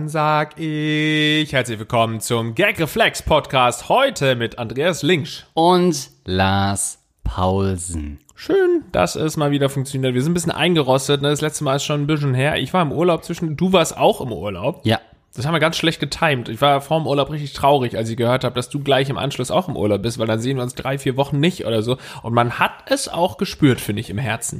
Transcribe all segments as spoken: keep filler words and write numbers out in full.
dann sag ich herzlich willkommen zum Gagreflex Podcast. Heute mit Andreas Linksch und Lars Paulsen. Schön, dass es mal wieder funktioniert. Wir sind ein bisschen eingerostet, ne? Das letzte Mal ist schon ein bisschen her. Ich war im Urlaub zwischen, du warst auch im Urlaub. Ja. Das haben wir ganz schlecht getimt. Ich war vor dem Urlaub richtig traurig, als ich gehört habe, dass du gleich im Anschluss auch im Urlaub bist, weil dann sehen wir uns drei, vier Wochen nicht oder so. Und man hat es auch gespürt, finde ich, im Herzen.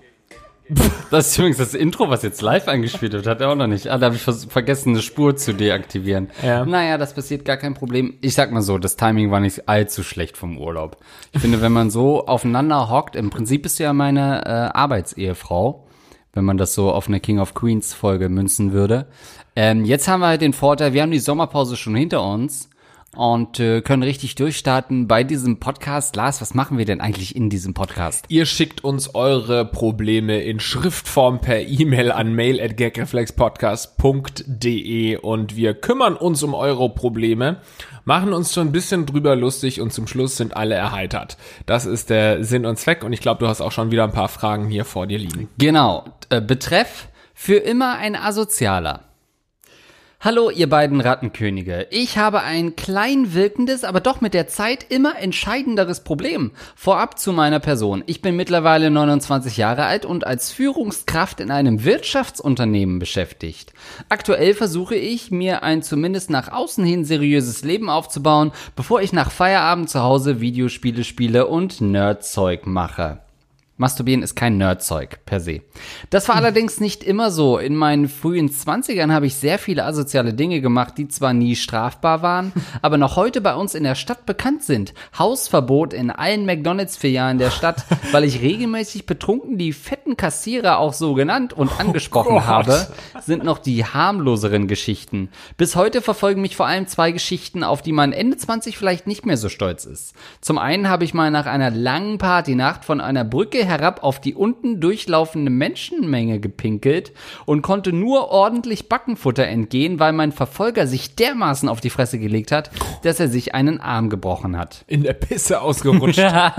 Das ist übrigens das Intro, was jetzt live eingespielt wird, hat er auch noch nicht. Ah, da habe ich vers- vergessen, eine Spur zu deaktivieren. Ja. Naja, das passiert, gar kein Problem. Ich sag mal so, das Timing war nicht allzu schlecht vom Urlaub. Ich finde, wenn man so aufeinander hockt, im Prinzip bist du ja meine äh, Arbeitsehefrau, wenn man das so auf eine King of Queens Folge münzen würde. Ähm, jetzt haben wir halt den Vorteil, wir haben die Sommerpause schon hinter uns und äh, können richtig durchstarten bei diesem Podcast. Lars, was machen wir denn eigentlich in diesem Podcast? Ihr schickt uns eure Probleme in Schriftform per E-Mail an mail at gagreflexpodcast punkt de und wir kümmern uns um eure Probleme, machen uns so ein bisschen drüber lustig und zum Schluss sind alle erheitert. Das ist der Sinn und Zweck und ich glaube, du hast auch schon wieder ein paar Fragen hier vor dir liegen. Genau, äh, Betreff: für immer ein Asozialer. Hallo, ihr beiden Rattenkönige. Ich habe ein klein wirkendes, aber doch mit der Zeit immer entscheidenderes Problem. Vorab zu meiner Person. Ich bin mittlerweile neunundzwanzig Jahre alt und als Führungskraft in einem Wirtschaftsunternehmen beschäftigt. Aktuell versuche ich, mir ein zumindest nach außen hin seriöses Leben aufzubauen, bevor ich nach Feierabend zu Hause Videospiele spiele und Nerdzeug mache. Masturbieren ist kein Nerdzeug per se. Das war allerdings nicht immer so. In meinen frühen Zwanzigern habe ich sehr viele asoziale Dinge gemacht, die zwar nie strafbar waren, aber noch heute bei uns in der Stadt bekannt sind. Hausverbot in allen McDonalds-Filialen der Stadt, weil ich regelmäßig betrunken die fetten Kassierer auch so genannt und angesprochen Oh habe, sind noch die harmloseren Geschichten. Bis heute verfolgen mich vor allem zwei Geschichten, auf die man Ende zwanzig vielleicht nicht mehr so stolz ist. Zum einen habe ich mal nach einer langen Partynacht von einer Brücke herab auf die unten durchlaufende Menschenmenge gepinkelt und konnte nur ordentlich Backenfutter entgehen, weil mein Verfolger sich dermaßen auf die Fresse gelegt hat, dass er sich einen Arm gebrochen hat. In der Pisse ausgerutscht.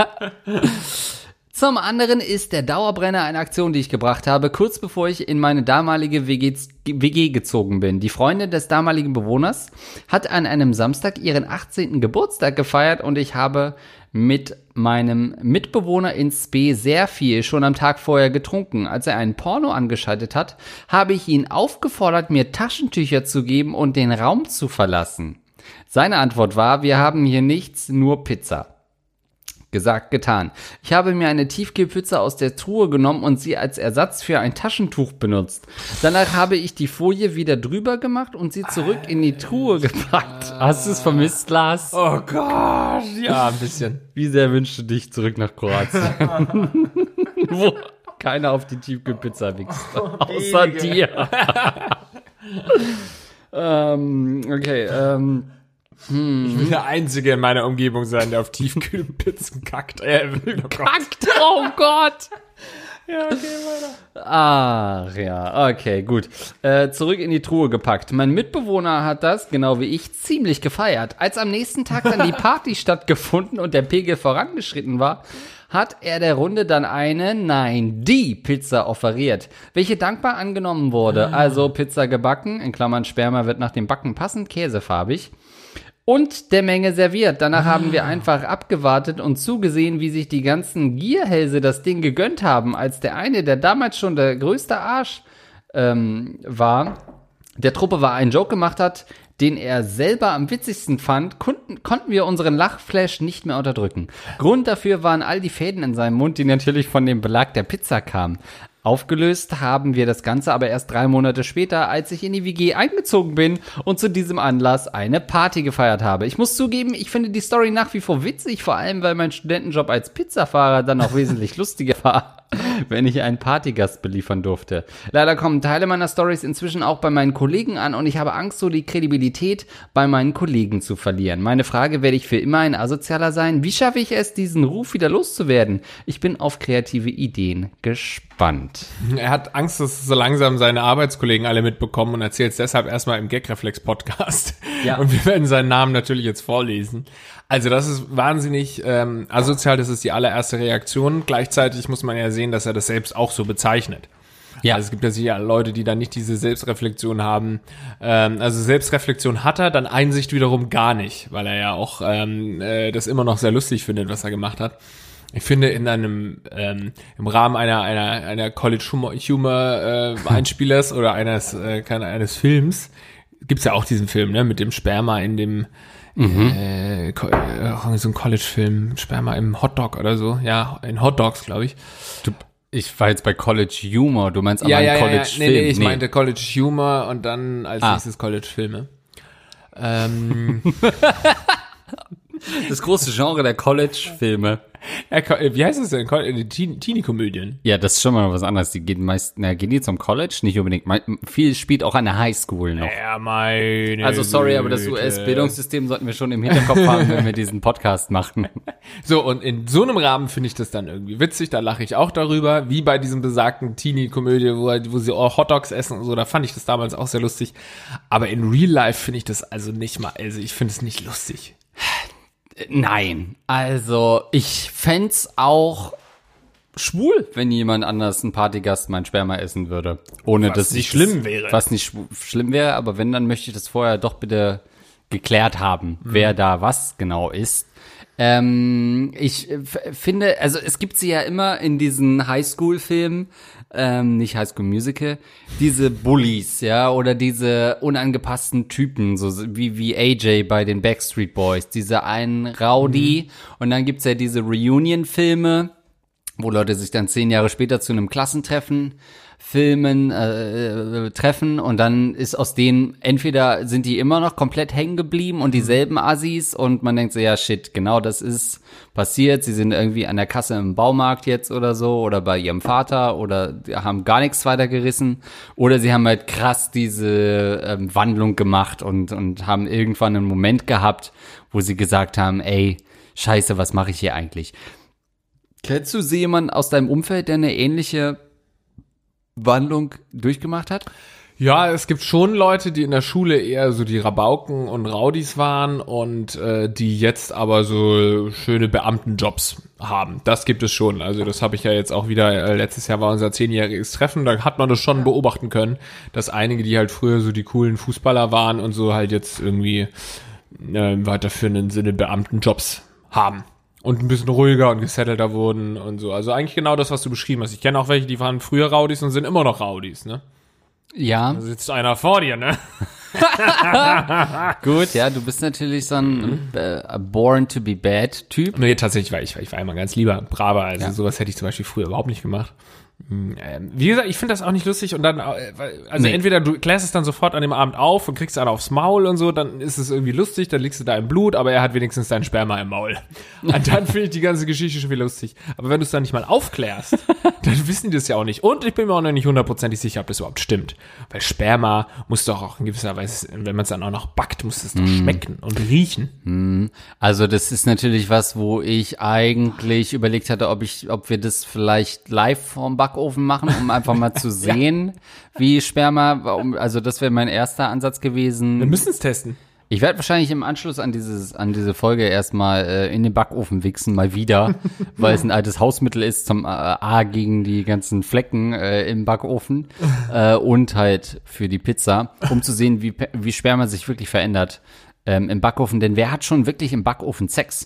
Zum anderen ist der Dauerbrenner eine Aktion, die ich gebracht habe, kurz bevor ich in meine damalige W G, W G gezogen bin. Die Freundin des damaligen Bewohners hat an einem Samstag ihren achtzehnten Geburtstag gefeiert und ich habe mit meinem Mitbewohner in Spe sehr viel schon am Tag vorher getrunken. Als er einen Porno angeschaltet hat, habe ich ihn aufgefordert, mir Taschentücher zu geben und den Raum zu verlassen. Seine Antwort war: wir haben hier nichts, nur Pizza. Gesagt, getan. Ich habe mir eine Tiefkühlpizza aus der Truhe genommen und sie als Ersatz für ein Taschentuch benutzt. Danach habe ich die Folie wieder drüber gemacht und sie zurück in die Truhe gepackt. Hast du es vermisst, Lars? Oh Gott, ja, ein bisschen. Wie sehr wünschst du dich zurück nach Kroatien? Wo keiner auf die Tiefkühlpizza wächst. Außer dir. ähm, okay, ähm. Hm. Ich will der Einzige in meiner Umgebung sein, der auf Tiefkühlpizzen kackt. Äh, oh kackt, oh Gott! Ja, okay, weiter. Ach ja, okay, gut. Äh, zurück in die Truhe gepackt. Mein Mitbewohner hat das, genau wie ich, ziemlich gefeiert. Als am nächsten Tag dann die Party stattgefunden und der Pegel vorangeschritten war, hat er der Runde dann eine, nein, die Pizza offeriert, welche dankbar angenommen wurde. Also Pizza gebacken, in Klammern Sperma wird nach dem Backen passend, käsefarbig. Und der Menge serviert. Danach haben wir einfach abgewartet und zugesehen, wie sich die ganzen Gierhälse das Ding gegönnt haben, als der eine, der damals schon der größte Arsch ähm, war, der Truppe war, einen Joke gemacht hat, den er selber am witzigsten fand, konnten, konnten wir unseren Lachflash nicht mehr unterdrücken. Grund dafür waren all die Fäden in seinem Mund, die natürlich von dem Belag der Pizza kamen. Aufgelöst haben wir das Ganze aber erst drei Monate später, als ich in die W G eingezogen bin und zu diesem Anlass eine Party gefeiert habe. Ich muss zugeben, ich finde die Story nach wie vor witzig, vor allem weil mein Studentenjob als Pizzafahrer dann auch wesentlich lustiger war, wenn ich einen Partygast beliefern durfte. Leider kommen Teile meiner Storys inzwischen auch bei meinen Kollegen an und ich habe Angst, so die Kredibilität bei meinen Kollegen zu verlieren. Meine Frage: werde ich für immer ein Asozialer sein? Wie schaffe ich es, diesen Ruf wieder loszuwerden? Ich bin auf kreative Ideen gespannt. Er hat Angst, dass so langsam seine Arbeitskollegen alle mitbekommen und erzählt es deshalb erstmal im Gagreflex-Podcast. Ja. Und wir werden seinen Namen natürlich jetzt vorlesen. Also das ist wahnsinnig ähm, asozial, das ist die allererste Reaktion. Gleichzeitig muss man ja sehen, dass er das selbst auch so bezeichnet. Ja. Also es gibt ja sicher Leute, die dann nicht diese Selbstreflexion haben. Ähm, also Selbstreflexion hat er, dann Einsicht wiederum gar nicht, weil er ja auch ähm, äh, das immer noch sehr lustig findet, was er gemacht hat. Ich finde, in einem ähm, im Rahmen einer einer einer College Humor, Humor äh, Einspielers oder eines äh, keine, eines Films gibt's ja auch diesen Film, ne, mit dem Sperma in dem mhm. äh, ko- äh, so ein College-Film, Sperma im Hotdog oder so, ja, in Hotdogs, glaube ich. Du, ich war jetzt bei College Humor, du meinst aber Ja, ja, einen ja, College ja. Film. Nee, nee, ich nee. meinte College Humor und dann als ah. nächstes College Filme. Ähm, das große Genre der College-Filme. Ja, wie heißt es denn? Die Teenie-Komödien. Ja, das ist schon mal was anderes. Die gehen meist, na, gehen die zum College? Nicht unbedingt. Viel spielt auch an der Highschool noch. Ja, meine Also sorry, aber das U S-Bildungssystem sollten wir schon im Hinterkopf haben, wenn wir diesen Podcast machen. So, und in so einem Rahmen finde ich das dann irgendwie witzig. Da lache ich auch darüber. Wie bei diesem besagten Teenie-Komödie, wo, wo sie auch Hotdogs essen und so. Da fand ich das damals auch sehr lustig. Aber in Real Life finde ich das also nicht mal, also ich finde es nicht lustig. Nein, also ich fänd's auch schwul, wenn jemand anders, ein Partygast, mein Sperma essen würde. Ohne was dass nicht ich schlimm das, wäre. Was nicht schw- schlimm wäre, aber wenn, dann möchte ich das vorher doch bitte geklärt haben, mhm. wer da was genau ist. Ähm, ich f- finde, also es gibt sie ja immer in diesen Highschool-Filmen, ähm, nicht Highschool Musical, diese Bullies, ja, oder diese unangepassten Typen, so wie, wie A J bei den Backstreet Boys, diese einen Rowdy, mhm. und dann gibt's ja diese Reunion-Filme, wo Leute sich dann zehn Jahre später zu einem Klassentreffen filmen, äh, treffen und dann ist aus denen, entweder sind die immer noch komplett hängen geblieben und dieselben Assis und man denkt so, ja shit, genau das ist passiert, sie sind irgendwie an der Kasse im Baumarkt jetzt oder so oder bei ihrem Vater oder haben gar nichts weiter gerissen oder sie haben halt krass diese ähm, Wandlung gemacht und, und haben irgendwann einen Moment gehabt, wo sie gesagt haben, ey, scheiße, was mache ich hier eigentlich? Kennst du jemanden aus deinem Umfeld, der eine ähnliche Wandlung durchgemacht hat? Ja, es gibt schon Leute, die in der Schule eher so die Rabauken und Raudis waren und äh, die jetzt aber so schöne Beamtenjobs haben. Das gibt es schon. Also das habe ich ja jetzt auch wieder, äh, letztes Jahr war unser zehnjähriges Treffen, da hat man das schon beobachten können, dass einige, die halt früher so die coolen Fußballer waren und so halt jetzt irgendwie äh, im weiterführenden Sinne Beamtenjobs haben. Und ein bisschen ruhiger und gesettelter wurden und so. Also eigentlich genau das, was du beschrieben hast. Ich kenne auch welche, die waren früher Raudis und sind immer noch Raudis, ne? Ja. Da sitzt einer vor dir, ne? Gut, ja, du bist natürlich so ein äh, Born-to-be-bad-Typ. Nee, tatsächlich war ich, ich war immer ganz lieber, braver. Also ja. sowas hätte ich zum Beispiel früher überhaupt nicht gemacht. Ähm, wie gesagt, ich finde das auch nicht lustig und dann, also nee. entweder du klärst es dann sofort an dem Abend auf und kriegst einen aufs Maul und so, dann ist es irgendwie lustig, dann liegst du da im Blut, aber er hat wenigstens deinen Sperma im Maul. Und dann finde ich die ganze Geschichte schon wieder lustig. Aber wenn du es dann nicht mal aufklärst, dann wissen die das ja auch nicht. Und ich bin mir auch noch nicht hundertprozentig sicher, ob das überhaupt stimmt. Weil Sperma muss doch auch in gewisser Weise, wenn man es dann auch noch backt, muss es doch mm. schmecken und riechen. Mm. Also das ist natürlich was, wo ich eigentlich überlegt hatte, ob ich, ob wir das vielleicht live vom Backofen machen, um einfach mal zu sehen, ja. wie Sperma, also das wäre mein erster Ansatz gewesen. Wir müssen es testen. Ich werde wahrscheinlich im Anschluss an dieses an diese Folge erstmal äh, in den Backofen wichsen, mal wieder, weil es ein altes Hausmittel ist zum äh, A gegen die ganzen Flecken äh, im Backofen äh, und halt für die Pizza, um zu sehen, wie wie Sperma sich wirklich verändert ähm, im Backofen. Denn wer hat schon wirklich im Backofen Sex?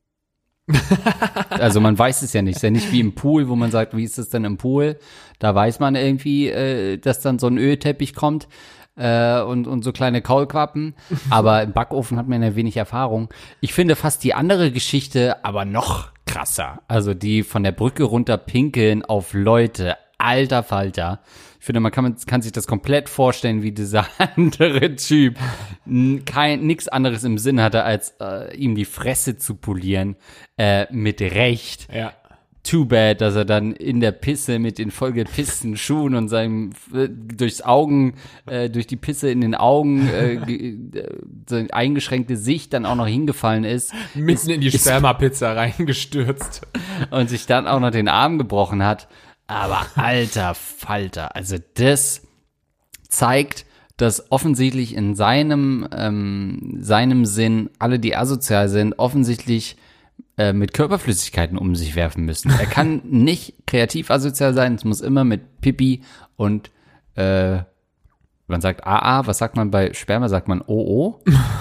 Also man weiß es ja nicht. Es ist ja nicht wie im Pool, wo man sagt, wie ist es denn im Pool? Da weiß man irgendwie, äh, dass dann so ein Ölteppich kommt äh, und, und so kleine Kaulquappen. Aber im Backofen hat man ja wenig Erfahrung. Ich finde fast die andere Geschichte aber noch krasser. Also die von der Brücke runter pinkeln auf Leute. Alter Falter. Ich finde, man kann, kann sich das komplett vorstellen, wie dieser andere Typ kein nichts anderes im Sinn hatte, als äh, ihm die Fresse zu polieren. Äh, mit Recht. Ja. Too bad, dass er dann in der Pisse mit den vollgepissten Schuhen und seinem äh, durchs Augen, äh, durch die Pisse in den Augen äh, äh, so eingeschränkte Sicht dann auch noch hingefallen ist. Mitten ist, in die Spermapizza reingestürzt. Und sich dann auch noch den Arm gebrochen hat. Aber alter Falter, also das zeigt, dass offensichtlich in seinem ähm, seinem Sinn alle, die asozial sind, offensichtlich äh, mit Körperflüssigkeiten um sich werfen müssen. Er kann nicht kreativ asozial sein, es muss immer mit Pipi und äh, man sagt A A, was sagt man bei Sperma? Sagt man O O?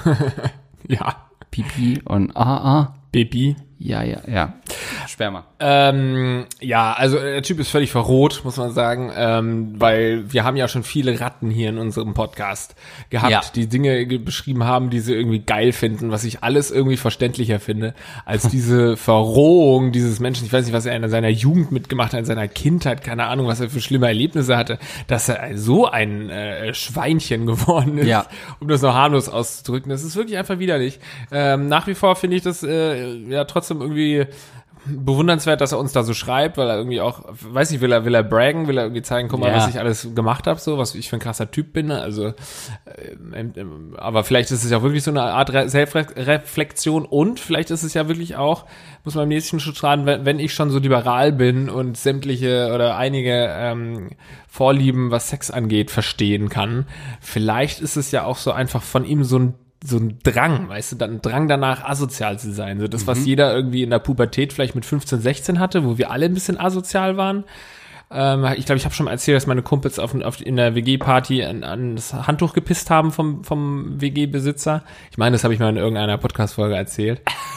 Ja. Pipi und A A. Baby. Ja, ja, ja. Sperma. Ähm, ja, also der Typ ist völlig verroht, muss man sagen, ähm, weil wir haben ja schon viele Ratten hier in unserem Podcast gehabt, Ja. die Dinge ge- beschrieben haben, die sie irgendwie geil finden, was ich alles irgendwie verständlicher finde, als diese Verrohung dieses Menschen. Ich weiß nicht, was er in seiner Jugend mitgemacht hat, in seiner Kindheit, keine Ahnung, was er für schlimme Erlebnisse hatte, dass er so ein äh, Schweinchen geworden ist, Ja. um das noch harmlos auszudrücken. Das ist wirklich einfach widerlich. Ähm, nach wie vor finde ich das äh, ja trotzdem irgendwie bewundernswert, dass er uns da so schreibt, weil er irgendwie auch, weiß nicht, will er, will er braggen, will er irgendwie zeigen, guck mal, Ja. was ich alles gemacht habe, so, was ich für ein krasser Typ bin, also, äh, äh, aber vielleicht ist es ja wirklich so eine Art Re- Selbstreflexion und vielleicht ist es ja wirklich auch, muss man im nächsten Schritt schreiben, wenn, wenn ich schon so liberal bin und sämtliche oder einige ähm, Vorlieben, was Sex angeht, verstehen kann, vielleicht ist es ja auch so einfach von ihm so ein so ein Drang, weißt du, dann ein Drang danach, asozial zu sein. So das, was jeder irgendwie in der Pubertät vielleicht mit fünfzehn, sechzehn hatte, wo wir alle ein bisschen asozial waren. Ähm, ich glaube, ich habe schon mal erzählt, dass meine Kumpels auf, auf, in der W G-Party an, an das Handtuch gepisst haben vom, vom W G-Besitzer. Ich meine, das habe ich mal in irgendeiner Podcast-Folge erzählt.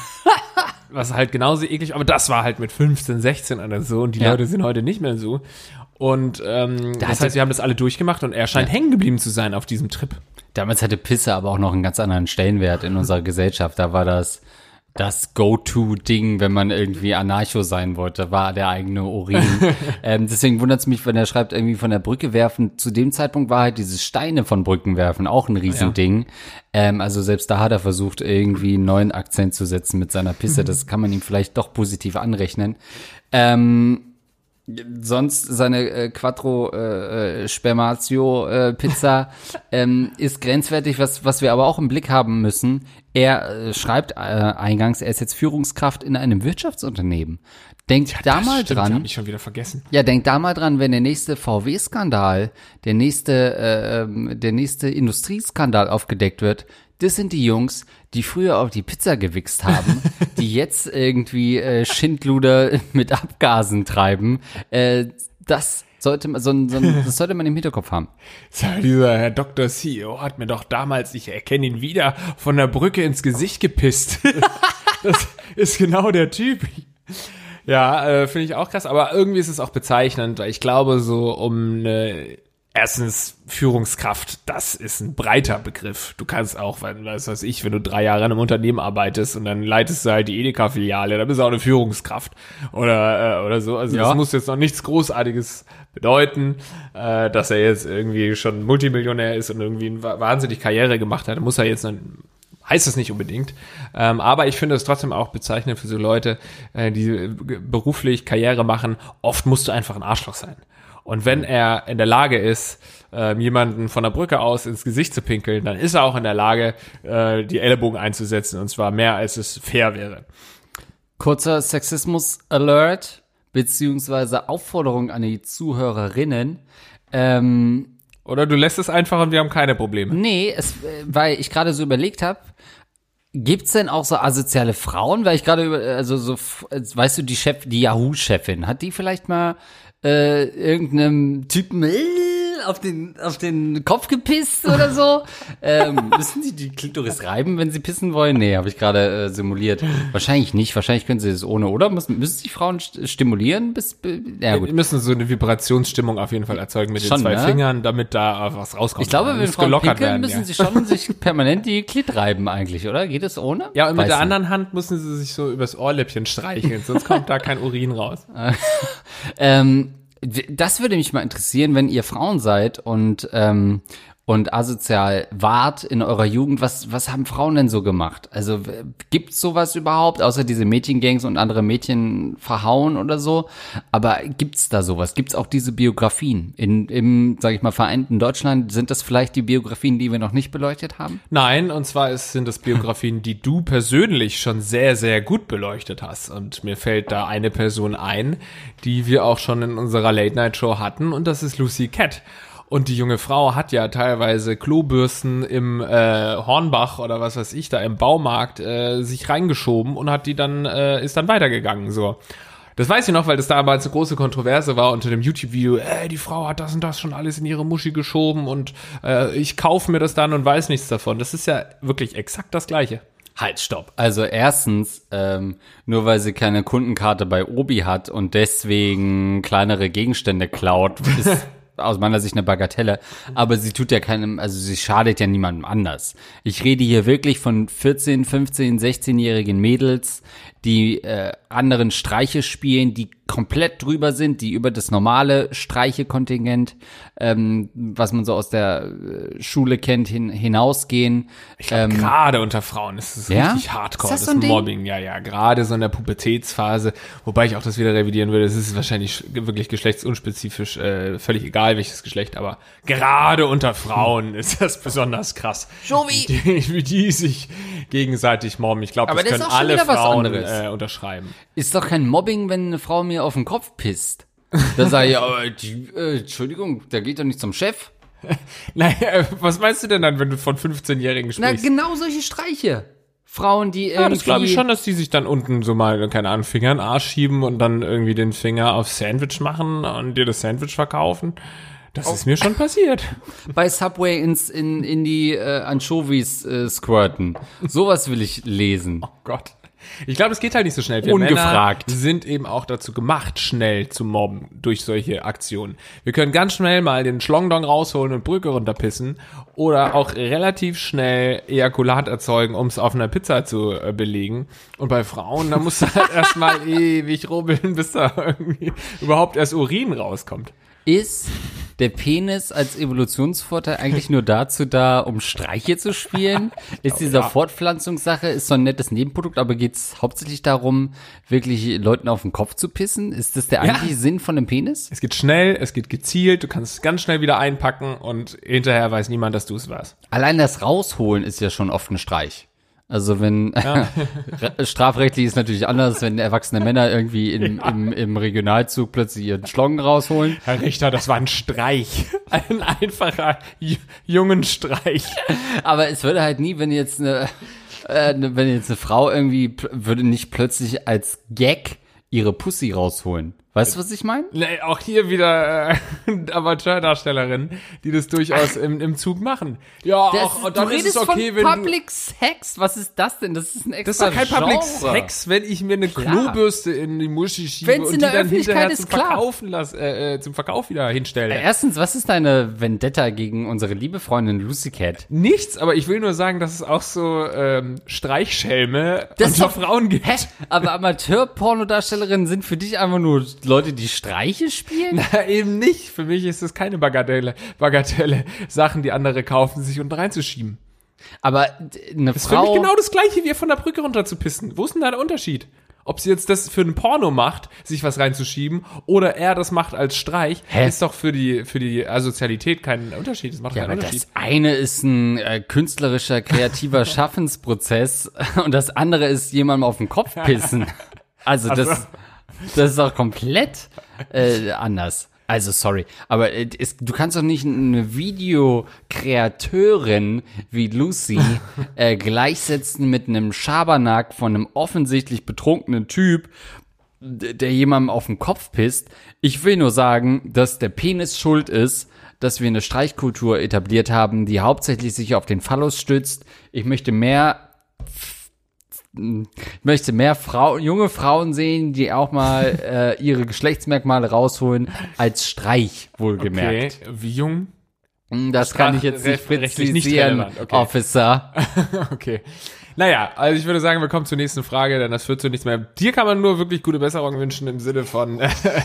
Was halt genauso eklig, aber das war halt mit fünfzehn, sechzehn oder so und die Ja. Leute sind heute nicht mehr so. Und ähm, das hatte- heißt, wir haben das alle durchgemacht und er scheint Ja. hängen geblieben zu sein auf diesem Trip. Damals hatte Pisse aber auch noch einen ganz anderen Stellenwert in unserer Gesellschaft. Da war das das Go-To-Ding, wenn man irgendwie Anarcho sein wollte, war der eigene Urin. ähm, deswegen wundert es mich, wenn er schreibt, irgendwie von der Brücke werfen. Zu dem Zeitpunkt war halt dieses Steine von Brücken werfen auch ein Riesending. Ähm, also selbst da hat er versucht, irgendwie einen neuen Akzent zu setzen mit seiner Pisse. Das kann man ihm vielleicht doch positiv anrechnen. Ähm, Sonst seine äh, Quattro äh, äh, Spermatio äh, Pizza ähm, ist grenzwertig, was was wir aber auch im Blick haben müssen. Er äh, schreibt äh, eingangs, er ist jetzt Führungskraft in einem Wirtschaftsunternehmen. Denkt da mal Stimmt, dran. hab ich schon wieder vergessen. Ja, denkt da mal dran, wenn der nächste V W-Skandal, der nächste, äh, ähm, der nächste Industrieskandal aufgedeckt wird, das sind die Jungs, die früher auf die Pizza gewichst haben, die jetzt irgendwie äh, Schindluder mit Abgasen treiben. Äh, das sollte man, so ein, so ein, das sollte man im Hinterkopf haben. So, dieser Herr Doktor C E O hat mir doch damals, ich erkenne ihn wieder, von der Brücke ins Gesicht gepisst. Das ist genau der Typ. Ja, äh, finde ich auch krass, aber irgendwie ist es auch bezeichnend, weil ich glaube, so um eine, erstens Führungskraft, das ist ein breiter Begriff. Du kannst auch, wenn, was weiß ich, wenn du drei Jahre in einem Unternehmen arbeitest und dann leitest du halt die Edeka-Filiale, dann bist du auch eine Führungskraft oder äh, oder so. Also Ja. das muss jetzt noch nichts Großartiges bedeuten, äh, dass er jetzt irgendwie schon Multimillionär ist und irgendwie eine wahnsinnig Karriere gemacht hat. Muss er jetzt dann heißt es nicht unbedingt. Ähm, aber ich finde es trotzdem auch bezeichnend für so Leute, äh, die äh, beruflich Karriere machen. Oft musst du einfach ein Arschloch sein. Und wenn er in der Lage ist, äh, jemanden von der Brücke aus ins Gesicht zu pinkeln, dann ist er auch in der Lage, äh, die Ellenbogen einzusetzen. Und zwar mehr, als es fair wäre. Kurzer Sexismus-Alert, beziehungsweise Aufforderung an die Zuhörerinnen. Ähm, Oder du lässt es einfach und wir haben keine Probleme. Nee, es, äh, weil ich gerade so überlegt habe, gibt's denn auch so asoziale Frauen? Weil ich gerade über, also so, f- äh, weißt du, die Chef, die Yahoo-Chefin, hat die vielleicht mal äh, irgendeinem Typen äh, auf den auf den Kopf gepisst oder so? ähm, müssen die die Klitoris reiben, wenn sie pissen wollen? Nee, habe ich gerade äh, simuliert. Wahrscheinlich nicht. Wahrscheinlich können sie das ohne, oder? Müssen, müssen die Frauen st- stimulieren? Bis, äh, ja gut. Wir müssen so eine Vibrationsstimmung auf jeden Fall erzeugen mit Schon, den zwei ne? Fingern, damit da was rauskommt. Ich glaube, Das wenn muss Frauen gelockert pinkeln, werden, müssen ja. sie schon sich permanent die Klit reiben eigentlich, oder? Geht es ohne? Ja, und mit Weiß der nicht. anderen Hand müssen sie sich so übers Ohrläppchen streicheln, sonst kommt da kein Urin raus. Ähm, das würde mich mal interessieren, wenn ihr Frauen seid und ähm, und asozial wart in eurer Jugend. Was was haben Frauen denn so gemacht? Also w- gibt's sowas überhaupt, außer diese Mädchengangs und andere Mädchen verhauen oder so? Aber gibt's da sowas? Gibt's auch diese Biografien in im, sag ich mal, vereinten Deutschland? Sind das vielleicht die Biografien, die wir noch nicht beleuchtet haben? Nein, und zwar ist, sind das Biografien, die du persönlich schon sehr, sehr gut beleuchtet hast. Und mir fällt da eine Person ein, die wir auch schon in unserer Late-Night-Show hatten, und das ist Lucy Cat. Und die junge Frau hat ja teilweise Klobürsten im äh, Hornbach oder was weiß ich da im Baumarkt äh, sich reingeschoben und hat die dann äh, ist dann weitergegangen so. Das weiß ich noch, weil das damals eine große Kontroverse war unter dem YouTube-Video. Ey, die Frau hat das und das schon alles in ihre Muschi geschoben und äh, ich kaufe mir das dann und weiß nichts davon. Das ist ja wirklich exakt das Gleiche. Halt, stopp. Also erstens, ähm, nur weil sie keine Kundenkarte bei Obi hat und deswegen kleinere Gegenstände klaut, ist aus meiner Sicht eine Bagatelle. Aber sie tut ja keinem, also sie schadet ja niemandem anders. Ich rede hier wirklich von vierzehn, fünfzehn, sechzehnjährigen Mädels, die äh, anderen Streiche spielen, die komplett drüber sind, die über das normale Streichekontingent, ähm, was man so aus der äh, Schule kennt, hin, hinausgehen. Ich glaube, ähm, gerade unter Frauen ist es ja? richtig hardcore, Ist das das, so ein Ding? Mobbing. Ja, ja, gerade so in der Pubertätsphase, wobei ich auch das wieder revidieren würde. Es ist wahrscheinlich wirklich geschlechtsunspezifisch, äh, völlig egal welches Geschlecht, aber gerade unter Frauen ist das besonders krass. Jovi! Die, wie die sich gegenseitig mobben. Ich glaube, Aber das das können ist auch schon alle wieder was Frauen anderes. äh, unterschreiben. Ist doch kein Mobbing, wenn eine Frau mir auf den Kopf pisst. Da sage ich, aber die, äh, Entschuldigung, der geht doch nicht zum Chef. Naja, was meinst du denn dann, wenn du von fünfzehnjährigen Na, sprichst? genau solche Streiche. Frauen, die irgendwie... Ja, das glaube ich schon, dass die sich dann unten so mal, keine Ahnung, Finger in den Arsch schieben und dann irgendwie den Finger auf Sandwich machen und dir das Sandwich verkaufen. Das ist mir schon passiert. bei Subway ins, in, in die äh, Anchovies äh, squirten. Sowas will ich lesen. Oh Gott. Ich glaube, es geht halt nicht so schnell. Wir Ungefragt. Männer sind eben auch dazu gemacht, schnell zu mobben durch solche Aktionen. Wir können ganz schnell mal den Schlongdong rausholen und Brücke runterpissen oder auch relativ schnell Ejakulat erzeugen, um es auf einer Pizza zu äh, belegen. Und bei Frauen, da musst du halt erstmal ewig rubbeln, bis da irgendwie überhaupt erst Urin rauskommt. Ist der Penis als Evolutionsvorteil eigentlich nur dazu da, um Streiche zu spielen? Ist dieser ja. Fortpflanzungssache, ist so ein nettes Nebenprodukt, aber geht es hauptsächlich darum, wirklich Leuten auf den Kopf zu pissen? Ist das der eigentliche Ja. Sinn von dem Penis? Es geht schnell, es geht gezielt, du kannst es ganz schnell wieder einpacken und hinterher weiß niemand, dass du es warst. Allein das Rausholen ist ja schon oft ein Streich. Also wenn, Ja. strafrechtlich ist natürlich anders, wenn erwachsene Männer irgendwie in, Ja. im, im Regionalzug plötzlich ihren Schlong rausholen. Herr Richter, das war ein Streich. Ein einfacher J- jungen Streich. Aber es würde halt nie, wenn jetzt eine, äh, ne- wenn jetzt eine Frau irgendwie, pl- würde nicht plötzlich als Gag ihre Pussy rausholen. Weißt du, was ich meine? Nee, auch hier wieder äh, Amateurdarstellerinnen, die das durchaus im, im Zug machen. Ja, auch, und dann ist es okay, von wenn Public Sex. Was ist das denn? Das ist ein das ist extra doch kein Public Genre. Sex, wenn ich mir eine Klar. Klobürste in die Muschi schiebe Wenn's in und die der dann Öffentlichkeit hinterher ist, zum klar. Verkaufen lass, äh, äh, zum Verkauf wieder hinstelle. Erstens, was ist deine Vendetta gegen unsere liebe Freundin Lucy Cat? Nichts, aber ich will nur sagen, dass es auch so ähm, Streichschelme Das ist unter doch- Frauen gibt. Hä? Aber Amateur-Pornodarstellerinnen sind für dich einfach nur Leute, die Streiche spielen? Na, eben nicht. Für mich ist es keine Bagatelle, Bagatelle, Sachen, die andere kaufen, sich unten reinzuschieben. Aber d- eine Das ist für mich Frau... genau das Gleiche, wie von der Brücke runter zu pissen. Wo ist denn da der Unterschied? Ob sie jetzt das für ein Porno macht, sich was reinzuschieben, oder er das macht als Streich, Hä? ist doch für die, für die Asozialität kein Unterschied. Das macht Ja, keinen aber Unterschied. das eine ist ein äh, künstlerischer, kreativer Schaffensprozess und das andere ist jemandem auf den Kopf pissen. Also das, Also. das ist auch komplett äh, anders. Also sorry, aber äh, es, du kannst doch nicht eine Videokreateurin wie Lucy äh, gleichsetzen mit einem Schabernack von einem offensichtlich betrunkenen Typ, d- der jemandem auf den Kopf pisst. Ich will nur sagen, dass der Penis schuld ist, dass wir eine Streichkultur etabliert haben, die hauptsächlich sich auf den Phallus stützt. Ich möchte mehr Ich möchte mehr Frau, junge Frauen sehen, die auch mal äh, ihre Geschlechtsmerkmale rausholen, als Streich, wohlgemerkt. Okay, wie jung? Das kann ich jetzt nicht Recht- rechtlich nicht präzisieren, relevant, okay. Officer. Okay. Naja, also ich würde sagen, wir kommen zur nächsten Frage, denn das führt zu nichts mehr. Dir kann man nur wirklich gute Besserung wünschen im Sinne von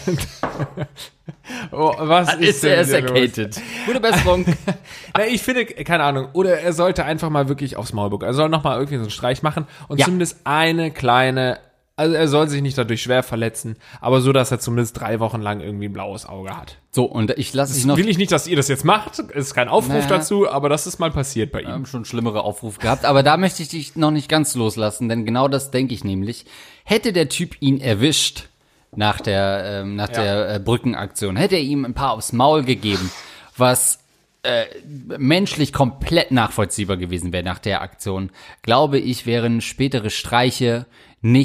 oh, was ist, Ist er denn hier los? ercated. Gute Besserung. Na, ich finde, keine Ahnung, oder er sollte einfach mal wirklich aufs Maul gucken. Er soll nochmal irgendwie so einen Streich machen und Ja. zumindest eine kleine, also er soll sich nicht dadurch schwer verletzen, aber so, dass er zumindest drei Wochen lang irgendwie ein blaues Auge hat. So, und ich lasse dich noch Will ich nicht, dass ihr das jetzt macht, ist kein Aufruf Naja. dazu, aber das ist mal passiert bei ihm. Wir haben schon schlimmere Aufrufe gehabt, aber da möchte ich dich noch nicht ganz loslassen, denn genau das denke ich nämlich. Hätte der Typ ihn erwischt nach der, ähm, nach Ja. der äh, Brückenaktion, hätte er ihm ein paar aufs Maul gegeben, was äh, menschlich komplett nachvollziehbar gewesen wäre nach der Aktion, glaube ich, wären spätere Streiche nicht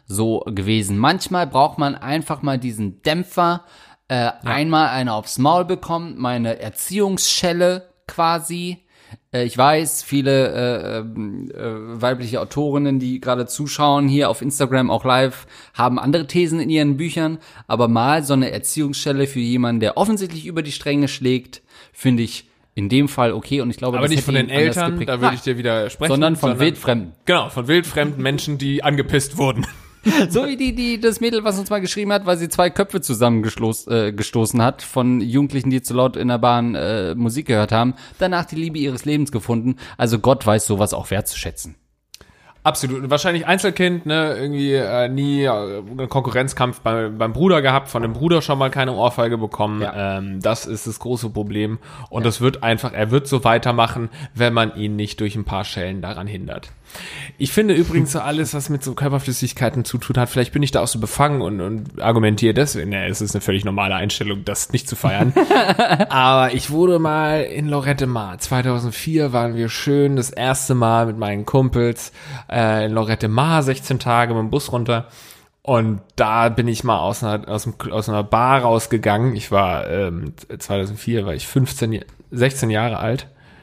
so gewesen. Manchmal braucht man einfach mal diesen Dämpfer, äh, ja. einmal eine aufs Maul bekommen, meine Erziehungsschelle quasi. Äh, ich weiß, viele äh, äh, weibliche Autorinnen, die gerade zuschauen, hier auf Instagram auch live, haben andere Thesen in ihren Büchern, aber mal so eine Erziehungsschelle für jemanden, der offensichtlich über die Stränge schlägt, finde ich in dem Fall okay, und ich glaube, aber das nicht von den Eltern, da würde ich dir widersprechen. Sondern von sondern, wildfremden. Genau, von wildfremden Menschen, die angepisst wurden. So wie die, die, das Mädel, was uns mal geschrieben hat, weil sie zwei Köpfe zusammengestoßen äh, gestoßen hat von Jugendlichen, die zu laut in der Bahn äh, Musik gehört haben, danach die Liebe ihres Lebens gefunden. Also Gott weiß sowas auch wertzuschätzen. Absolut. Wahrscheinlich Einzelkind, ne, irgendwie äh, nie äh, einen Konkurrenzkampf bei, beim Bruder gehabt, von dem Bruder schon mal keine Ohrfeige bekommen. Ja. Ähm, das ist das große Problem. Und ja. das wird einfach, er wird so weitermachen, wenn man ihn nicht durch ein paar Schellen daran hindert. Ich finde übrigens so alles, was mit so Körperflüssigkeiten zu tun hat, vielleicht bin ich da auch so befangen und, und argumentiere deswegen, ne, es ist eine völlig normale Einstellung, das nicht zu feiern. Aber ich wurde mal in Lorette Mar. zweitausendvier waren wir schön das erste Mal mit meinen Kumpels äh, in Lorette Mar, sechzehn Tage mit dem Bus runter. Und da bin ich mal aus einer, aus, einem, aus einer Bar rausgegangen. Ich war, ähm, zweitausendvier war ich fünfzehn, sechzehn Jahre alt.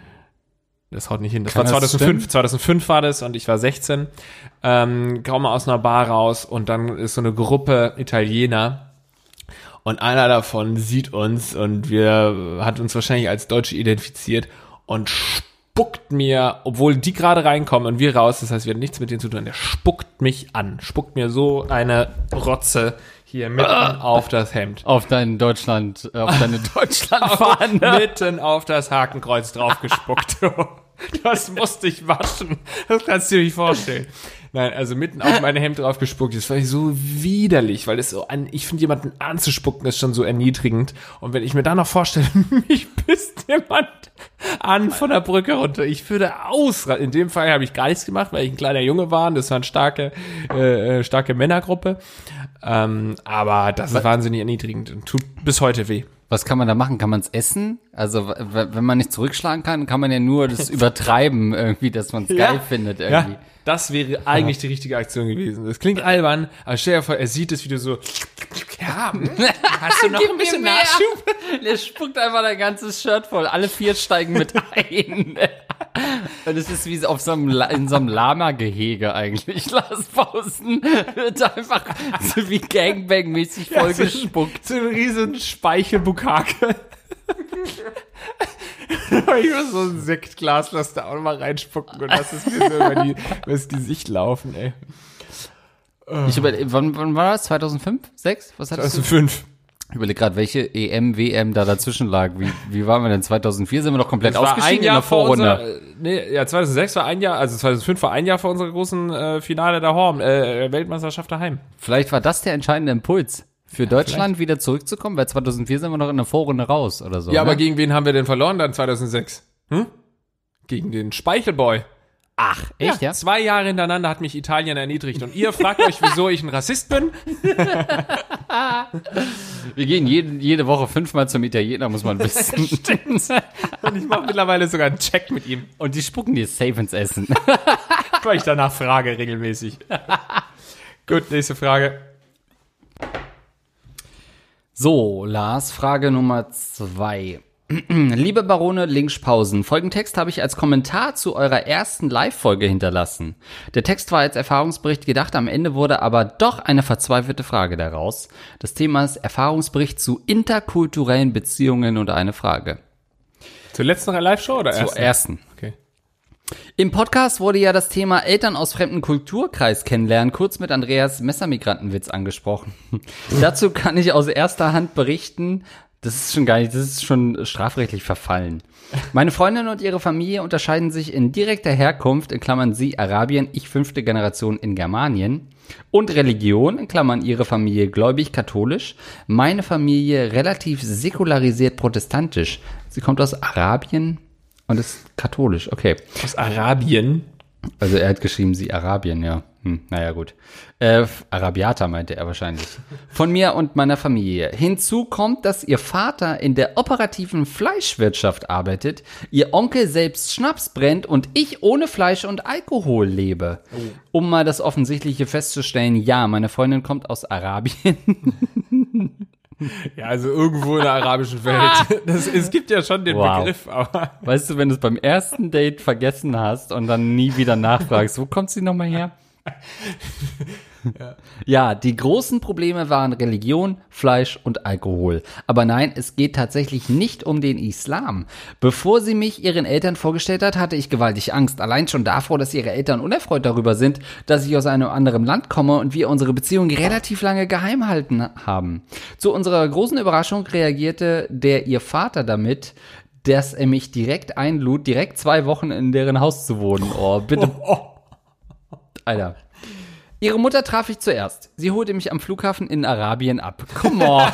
Das haut nicht hin. Das Kann war zweitausendfünf. Das zweitausendfünf war das und ich war sechzehn. Ähm, komme aus einer Bar raus und dann ist so eine Gruppe Italiener und einer davon sieht uns und wir hat uns wahrscheinlich als Deutsche identifiziert und spuckt mir, obwohl die gerade reinkommen und wir raus, das heißt, wir haben nichts mit denen zu tun, der spuckt mich an, spuckt mir so eine Rotze hier mitten ah, auf das Hemd. Auf dein Deutschland, auf deine Deutschlandfahne. Mitten auf das Hakenkreuz draufgespuckt. Das musste ich waschen. Das kannst du dir nicht vorstellen. Nein, also mitten auf mein Hemd draufgespuckt. Das war so widerlich, weil es so an, ich finde, jemanden anzuspucken ist schon so erniedrigend. Und wenn ich mir da noch vorstelle, mich pisst jemand an von der Brücke runter. Ich würde ausrasten. In dem Fall habe ich gar nichts gemacht, weil ich ein kleiner Junge war. Das war eine starke, äh, starke Männergruppe. Ähm, aber das ist wahnsinnig erniedrigend und tut bis heute weh. Was kann man da machen? Kann man es essen? Also w- wenn man nicht zurückschlagen kann, kann man ja nur das übertreiben irgendwie, dass man es ja, geil findet irgendwie. Ja, das wäre eigentlich die richtige Aktion gewesen. Das klingt albern, aber stell dir vor, er sieht es, wie du so, ja, hast du noch ein bisschen Nachschub? Der spuckt einfach dein ganzes Shirt voll. Alle vier steigen mit ein. Und es ist wie auf so einem, in so einem Lama-Gehege eigentlich. Lars Pausen wird einfach so wie Gangbang-mäßig vollgespuckt. Ja, so, so ein riesen Speichelbukake. Ich muss so ein Sektglas, lass da auch mal reinspucken und lass es mir so über die, über das Gesicht laufen, ey. Ich überlege, wann, wann war das? zweitausendfünf? sechs? Was hattest zweitausendfünf. du? Ich überlege gerade, welche E M, W M da dazwischen lag. Wie, wie waren wir denn? zweitausendvier sind wir doch komplett ausgeschieden in der Vorrunde. Unser, nee, ja, zweitausendsechs war ein Jahr, also zweitausendfünf war ein Jahr vor unserer großen äh, Finale der Horm, äh, Weltmeisterschaft daheim. Vielleicht war das der entscheidende Impuls für ja, Deutschland vielleicht. Wieder zurückzukommen, weil zweitausendvier sind wir noch in der Vorrunde raus oder so. Ja, ne? Aber gegen wen haben wir denn verloren dann zweitausendsechs? Hm? Gegen den Speichelboy. Ach, echt, ja, ja? Zwei Jahre hintereinander hat mich Italien erniedrigt. Und ihr fragt euch, wieso ich ein Rassist bin? Wir gehen jede, jede Woche fünfmal zum Italiener, muss man wissen. Stimmt. Und ich mache mittlerweile sogar einen Check mit ihm. Und die spucken dir safe ins Essen. Weil ich danach frage, regelmäßig. Gut, nächste Frage. So, Lars, Frage Nummer zwei. Liebe Barone Linkspausen, Folgentext habe ich als Kommentar zu eurer ersten Live-Folge hinterlassen. Der Text war als Erfahrungsbericht gedacht, am Ende wurde aber doch eine verzweifelte Frage daraus. Das Thema ist Erfahrungsbericht zu interkulturellen Beziehungen und eine Frage. Zur letzten Live-Show oder ersten? Zur ersten. Okay. Im Podcast wurde ja das Thema Eltern aus fremden Kulturkreis kennenlernen, kurz mit Andreas Messermigrantenwitz angesprochen. Dazu kann ich aus erster Hand berichten, das ist schon gar nicht, das ist schon strafrechtlich verfallen. Meine Freundin und ihre Familie unterscheiden sich in direkter Herkunft, in Klammern sie Arabien, ich fünfte Generation in Germanien, und Religion, in Klammern ihre Familie gläubig-katholisch, meine Familie relativ säkularisiert protestantisch. Sie kommt aus Arabien und ist katholisch, okay. Aus Arabien? Also er hat geschrieben, sie Arabien, ja. Hm, naja, gut. Äh, Arabiata meinte er wahrscheinlich. Von mir und meiner Familie. Hinzu kommt, dass ihr Vater in der operativen Fleischwirtschaft arbeitet, ihr Onkel selbst Schnaps brennt und ich ohne Fleisch und Alkohol lebe. Oh. Um mal das Offensichtliche festzustellen, ja, meine Freundin kommt aus Arabien. Ja, also irgendwo in der arabischen Welt. Das, es gibt ja schon den wow. Begriff, aber. Weißt du, wenn du es beim ersten Date vergessen hast und dann nie wieder nachfragst, wo kommt sie nochmal her? Ja. Ja, die großen Probleme waren Religion, Fleisch und Alkohol. Aber nein, es geht tatsächlich nicht um den Islam. Bevor sie mich ihren Eltern vorgestellt hat, hatte ich gewaltig Angst. Allein schon davor, dass ihre Eltern unerfreut darüber sind, dass ich aus einem anderen Land komme und wir unsere Beziehung relativ lange geheim halten haben. Zu unserer großen Überraschung reagierte der ihr Vater damit, dass er mich direkt einlud, direkt zwei Wochen in deren Haus zu wohnen. Oh, bitte. Alter. Ihre Mutter traf ich zuerst. Sie holte mich am Flughafen in Arabien ab. Come on.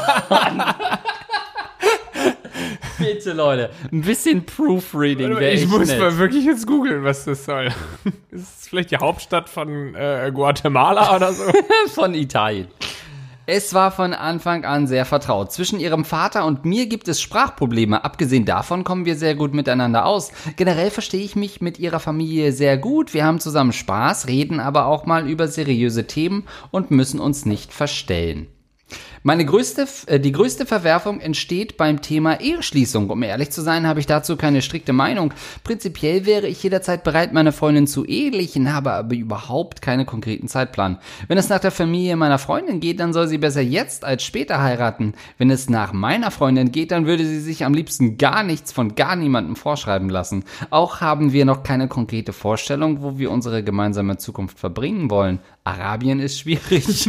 Bitte, Leute. Ein bisschen Proofreading wäre echt Ich muss nett. mal wirklich jetzt googeln, was das soll. Ist es vielleicht die Hauptstadt von äh, Guatemala oder so? Von Italien. Es war von Anfang an sehr vertraut. Zwischen ihrem Vater und mir gibt es Sprachprobleme. Abgesehen davon kommen wir sehr gut miteinander aus. Generell verstehe ich mich mit ihrer Familie sehr gut. Wir haben zusammen Spaß, reden aber auch mal über seriöse Themen und müssen uns nicht verstellen. Meine größte, äh, die größte Verwerfung entsteht beim Thema Eheschließung. Um ehrlich zu sein, habe ich dazu keine strikte Meinung. Prinzipiell wäre ich jederzeit bereit, meine Freundin zu ehelichen, habe aber überhaupt keinen konkreten Zeitplan. Wenn es nach der Familie meiner Freundin geht, dann soll sie besser jetzt als später heiraten. Wenn es nach meiner Freundin geht, dann würde sie sich am liebsten gar nichts von gar niemandem vorschreiben lassen. Auch haben wir noch keine konkrete Vorstellung, wo wir unsere gemeinsame Zukunft verbringen wollen. Arabien ist schwierig.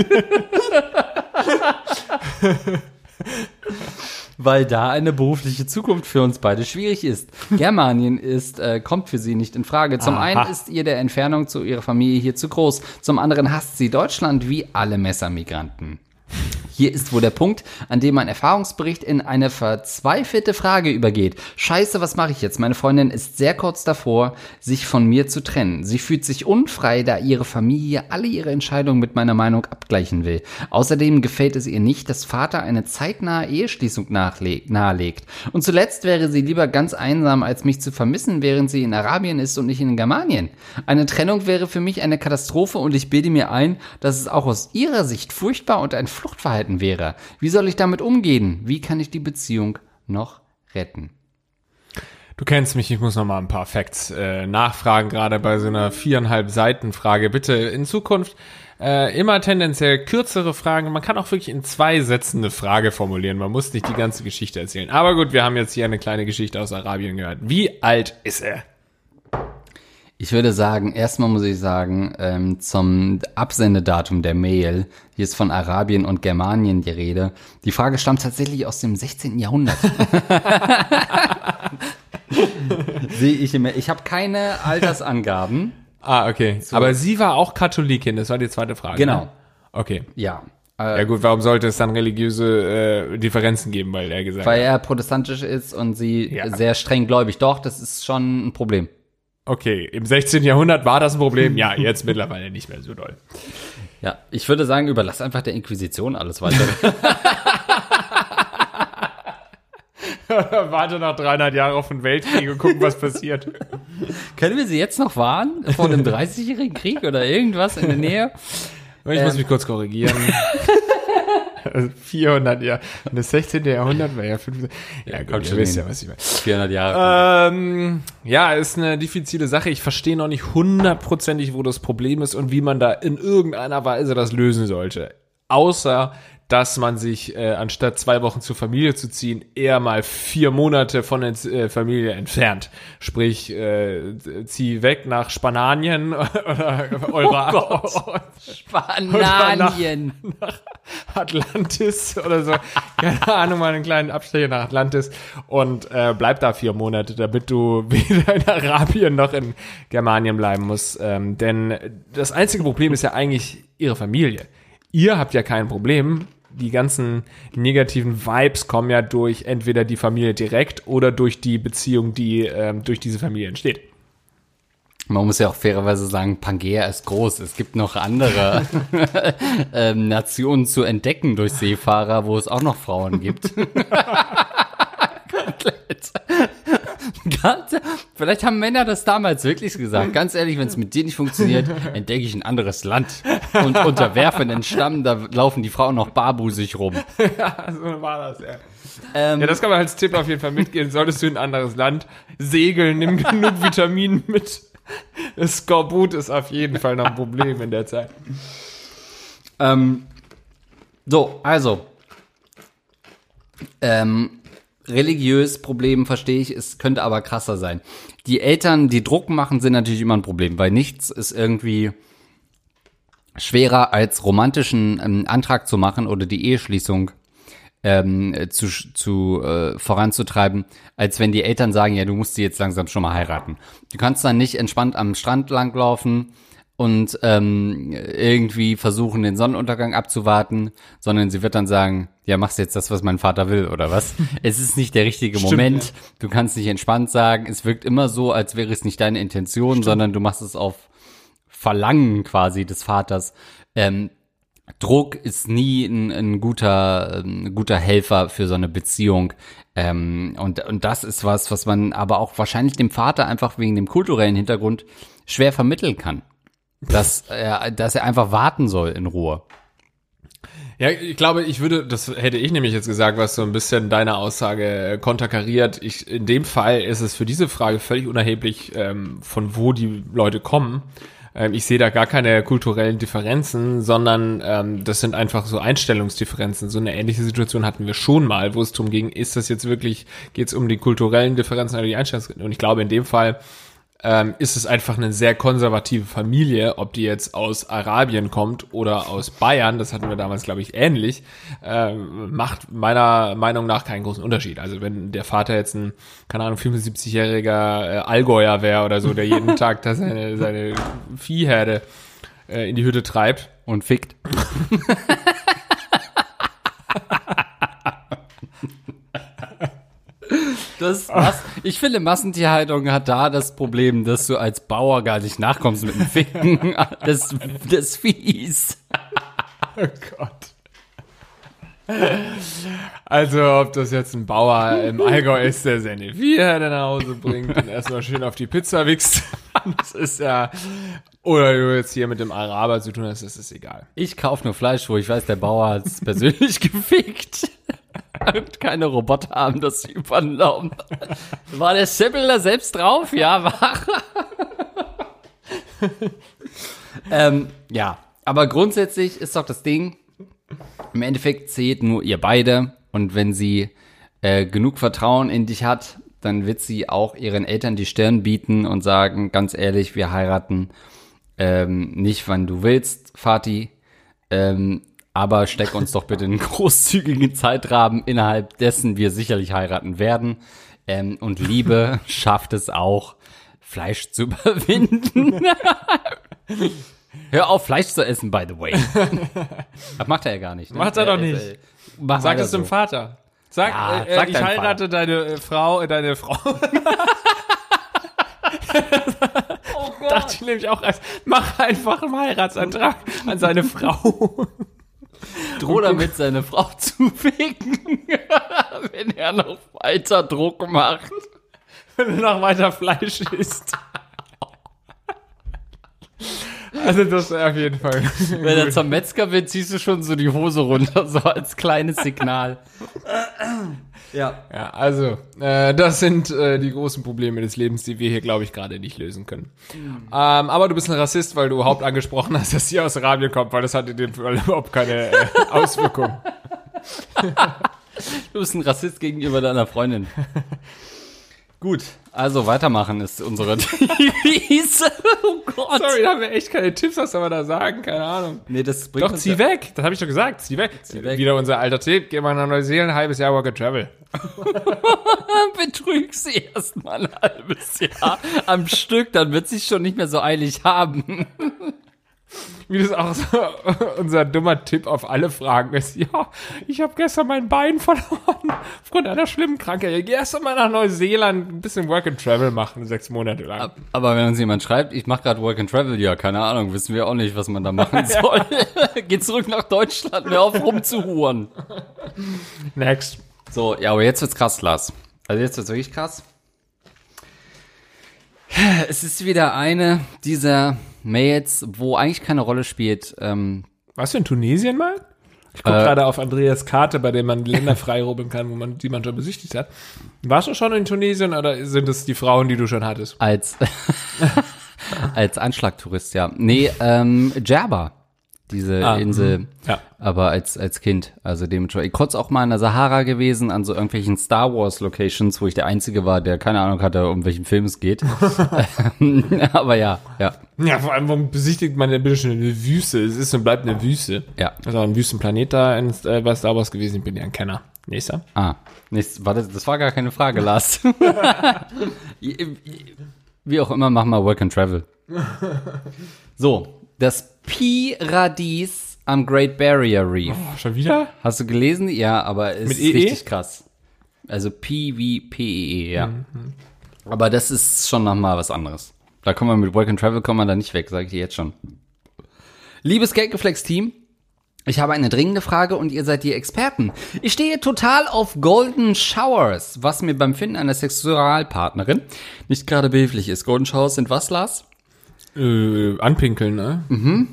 Weil da eine berufliche Zukunft für uns beide schwierig ist. Germanien ist, äh, kommt für sie nicht in Frage. Zum Aha. einen ist ihr der Entfernung zu ihrer Familie hier zu groß. Zum anderen hasst sie Deutschland wie alle Messermigranten. Hier ist wohl der Punkt, an dem mein Erfahrungsbericht in eine verzweifelte Frage übergeht. Scheiße, was mache ich jetzt? Meine Freundin ist sehr kurz davor, sich von mir zu trennen. Sie fühlt sich unfrei, da ihre Familie alle ihre Entscheidungen mit meiner Meinung abgleichen will. Außerdem gefällt es ihr nicht, dass Vater eine zeitnahe Eheschließung nachleg- nahelegt. Und zuletzt wäre sie lieber ganz einsam, als mich zu vermissen, während sie in Arabien ist und nicht in Germanien. Eine Trennung wäre für mich eine Katastrophe und ich bilde mir ein, dass es auch aus ihrer Sicht furchtbar und ein Fluchtverhalten wäre. Wie soll ich damit umgehen? Wie kann ich die Beziehung noch retten? Du kennst mich, ich muss noch mal ein paar Facts äh, nachfragen, gerade bei so einer viereinhalb Seiten Frage. Bitte in Zukunft äh, immer tendenziell kürzere Fragen. Man kann auch wirklich in zwei Sätzen eine Frage formulieren. Man muss nicht die ganze Geschichte erzählen. Aber gut, wir haben jetzt hier eine kleine Geschichte aus Arabien gehört. Wie alt ist er? Ich würde sagen, erstmal muss ich sagen, ähm, zum Absendedatum der Mail, hier ist von Arabien und Germanien die Rede. Die Frage stammt tatsächlich aus dem sechzehnten Jahrhundert. Sehe ich immer. Ich habe keine Altersangaben. Ah, okay. So. Aber sie war auch Katholikin, das war die zweite Frage. Genau. Ne? Okay. Ja. Ja gut, warum sollte es dann religiöse äh, Differenzen geben, weil er gesagt hat? Weil er protestantisch ist und sie ja. sehr streng gläubig. Doch, das ist schon ein Problem. Okay, im sechzehnten Jahrhundert war das ein Problem. Ja, jetzt mittlerweile nicht mehr so doll. Ja, ich würde sagen, überlass einfach der Inquisition alles weiter. Warte noch dreihundert Jahre auf den Weltkrieg und gucken, was passiert. Können wir sie jetzt noch warnen? Vor dem dreißigjährigen Krieg oder irgendwas in der Nähe? Ich ähm. muss mich kurz korrigieren. vierhundert Jahre. Und das sechzehnte Jahrhundert war ja fünfhundert. Ja, gut, ihr wisst ja, was ich meine. vierhundert Jahre. Ähm, ja, ist eine diffizile Sache. Ich verstehe noch nicht hundertprozentig, wo das Problem ist und wie man da in irgendeiner Weise das lösen sollte. Außer, dass man sich, äh, anstatt zwei Wochen zur Familie zu ziehen, eher mal vier Monate von der äh, Familie entfernt. Sprich, äh, zieh weg nach Spanien oder Eura- oh Gott. Spanien. Nach, nach Atlantis oder so. Keine Ahnung, mal einen kleinen Abstecher nach Atlantis und äh, bleib da vier Monate, damit du weder in Arabien noch in Germanien bleiben musst. Ähm, denn das einzige Problem ist ja eigentlich ihre Familie. Ihr habt ja kein Problem. Die ganzen negativen Vibes kommen ja durch entweder die Familie direkt oder durch die Beziehung, die ähm, durch diese Familie entsteht. Man muss ja auch fairerweise sagen, Pangea ist groß. Es gibt noch andere ähm, Nationen zu entdecken durch Seefahrer, wo es auch noch Frauen gibt. Komplett. Ganz, vielleicht haben Männer das damals wirklich gesagt. Ganz ehrlich, wenn es mit dir nicht funktioniert, entdecke ich ein anderes Land und unterwerfe den Stamm, da laufen die Frauen noch barbusig rum. Ja, so war das, ja. Ähm, Ja, das kann man als Tipp auf jeden Fall mitgehen. Solltest du in ein anderes Land segeln, nimm genug Vitaminen mit. Das Skorbut ist auf jeden Fall noch ein Problem in der Zeit. Ähm, so, also. Ähm, religiös Problem verstehe ich, es könnte aber krasser sein. Die Eltern, die Druck machen, sind natürlich immer ein Problem, weil nichts ist irgendwie schwerer als romantischen ähm, Antrag zu machen oder die Eheschließung ähm, zu, zu äh, voranzutreiben, als wenn die Eltern sagen, ja, du musst sie jetzt langsam schon mal heiraten. Du kannst dann nicht entspannt am Strand langlaufen und ähm, irgendwie versuchen, den Sonnenuntergang abzuwarten, sondern sie wird dann sagen, ja, machst jetzt das, was mein Vater will, oder was? Es ist nicht der richtige Stimmt, Moment. ja. Du kannst nicht entspannt sagen. Es wirkt immer so, als wäre es nicht deine Intention, Stimmt. sondern du machst es auf Verlangen quasi des Vaters. Ähm, Druck ist nie ein, ein guter, ein guter Helfer für so eine Beziehung. Ähm, und, und das ist was, was man aber auch wahrscheinlich dem Vater einfach wegen dem kulturellen Hintergrund schwer vermitteln kann. Dass er, dass er einfach warten soll in Ruhe. Ja, ich glaube, ich würde, das hätte ich nämlich jetzt gesagt, was so ein bisschen deine Aussage äh, konterkariert. Ich, in dem Fall ist es für diese Frage völlig unerheblich, ähm, von wo die Leute kommen. Ähm, ich sehe da gar keine kulturellen Differenzen, sondern ähm, das sind einfach so Einstellungsdifferenzen. So eine ähnliche Situation hatten wir schon mal, wo es darum ging, ist das jetzt wirklich, geht es um die kulturellen Differenzen oder die Einstellungsdifferenzen? Und ich glaube, in dem Fall Ähm, ist es einfach eine sehr konservative Familie, ob die jetzt aus Arabien kommt oder aus Bayern, das hatten wir damals, glaube ich, ähnlich, ähm, macht meiner Meinung nach keinen großen Unterschied. Also wenn der Vater jetzt ein, keine Ahnung, fünfundsiebzigjähriger äh, Allgäuer wäre oder so, der jeden Tag da seine, seine Viehherde äh, in die Hütte treibt. Und fickt. Das, was, ich finde, Massentierhaltung hat da das Problem, dass du als Bauer gar nicht nachkommst mit dem Ficken des, des Viehs. Oh Gott. Also, ob das jetzt ein Bauer im Allgäu ist, der seine Viehherde nach Hause bringt und erstmal schön auf die Pizza wichst, das ist ja, oder du jetzt hier mit dem Araber zu tun hast, das ist egal. Ich kaufe nur Fleisch, wo ich weiß, der Bauer hat es persönlich gefickt. Und keine Roboter haben das übernommen. War der Sibyl da selbst drauf? Ja, war. ähm, ja, aber grundsätzlich ist doch das Ding, im Endeffekt zählt nur ihr beide. Und wenn sie äh, genug Vertrauen in dich hat, dann wird sie auch ihren Eltern die Stirn bieten und sagen, ganz ehrlich, wir heiraten ähm, nicht, wann du willst, Vati. Ähm, aber steck uns doch bitte einen großzügigen Zeitrahmen, innerhalb dessen wir sicherlich heiraten werden. Ähm, und Liebe schafft es auch, Fleisch zu überwinden. Hör auf, Fleisch zu essen, by the way. Das macht er ja gar nicht. Ne? Macht er doch nicht. Äh, äh, mach Sag weiter es dem so. Vater. Sag, Ja, äh, sag ich deinem heirate deine äh, Frau, äh, deine Frau. Oh Gott. Dachte ich nämlich auch erst, mach einfach einen Heiratsantrag an seine Frau. Droh damit, seine Frau zu ficken, wenn er noch weiter Druck macht. Wenn du noch weiter Fleisch isst. Also das wäre auf jeden Fall. Wenn er zum Metzger wird, ziehst du schon so die Hose runter, so als kleines Signal. Ja. Ja, also, äh, das sind äh, die großen Probleme des Lebens, die wir hier, glaube ich, gerade nicht lösen können. Mhm. Ähm, aber du bist ein Rassist, weil du überhaupt angesprochen hast, dass sie aus Arabien kommt, weil das hat in dem Fall überhaupt keine äh, Auswirkung. Du bist ein Rassist gegenüber deiner Freundin. Gut, also weitermachen ist unsere Devise. Oh Gott. Sorry, da haben wir echt keine Tipps, was soll man da sagen? Keine Ahnung. Nee, das bringt Doch, uns zieh ja- weg. Das habe ich doch gesagt. Zieh weg. Zieh weg. Wieder unser alter Tipp. Geh mal nach Neuseeland, ein halbes Jahr Work and Travel. Betrüg sie erst mal ein halbes Jahr am Stück, dann wird sie schon nicht mehr so eilig haben. Wie das auch so unser dummer Tipp auf alle Fragen ist. Ja, ich habe gestern mein Bein verloren aufgrund einer schlimmen Krankheit. Ich gehe erst mal nach Neuseeland ein bisschen Work and Travel machen, sechs Monate lang. Aber wenn uns jemand schreibt, ich mache gerade Work and Travel, ja, keine Ahnung, wissen wir auch nicht, was man da machen soll. Geh zurück nach Deutschland, hör auf rumzuhuren. Next. So, ja, aber jetzt wird's krass, Lars. Also jetzt wird's wirklich krass. Es ist wieder eine dieser Mails, wo eigentlich keine Rolle spielt. Ähm, Warst du in Tunesien mal? Ich gucke äh, gerade auf Andreas Karte, bei dem man Länder freirubbeln kann, wo man die man schon besichtigt hat. Warst du schon in Tunesien oder sind es die Frauen, die du schon hattest? Als als Anschlagtourist, ja. Nee, ähm, Djerba, diese ah, Insel, ja. Aber als als Kind, also dementsprechend. Ich kurz auch mal in der Sahara gewesen, an so irgendwelchen Star Wars Locations, wo ich der Einzige war, der keine Ahnung hatte, um welchen Film es geht. Aber ja, ja. Ja, vor allem, warum besichtigt man denn bitte schon eine Wüste? Es ist und bleibt eine Wüste. Ja. Also ein Wüstenplanet da in, äh, bei Star Wars gewesen, ich bin ja ein Kenner. Nächster. Ah, nächstes, warte, das war gar keine Frage, Lars. Wie auch immer, mach mal Work and Travel. So, das Pi-Radies am Great Barrier Reef. Oh, schon wieder? Hast du gelesen? Ja, aber es Mit ist E E? richtig krass. Also Pi wie P E E, ja. Mhm. Aber das ist schon nochmal was anderes. Da kommen wir mit Work and Travel, kommen wir da nicht weg, sage ich dir jetzt schon. Liebes Geldgeflex-Team, ich habe eine dringende Frage und ihr seid die Experten. Ich stehe total auf Golden Showers, was mir beim Finden einer Sexualpartnerin nicht gerade behilflich ist. Golden Showers sind was, Lars? Äh, anpinkeln, ne? Mhm.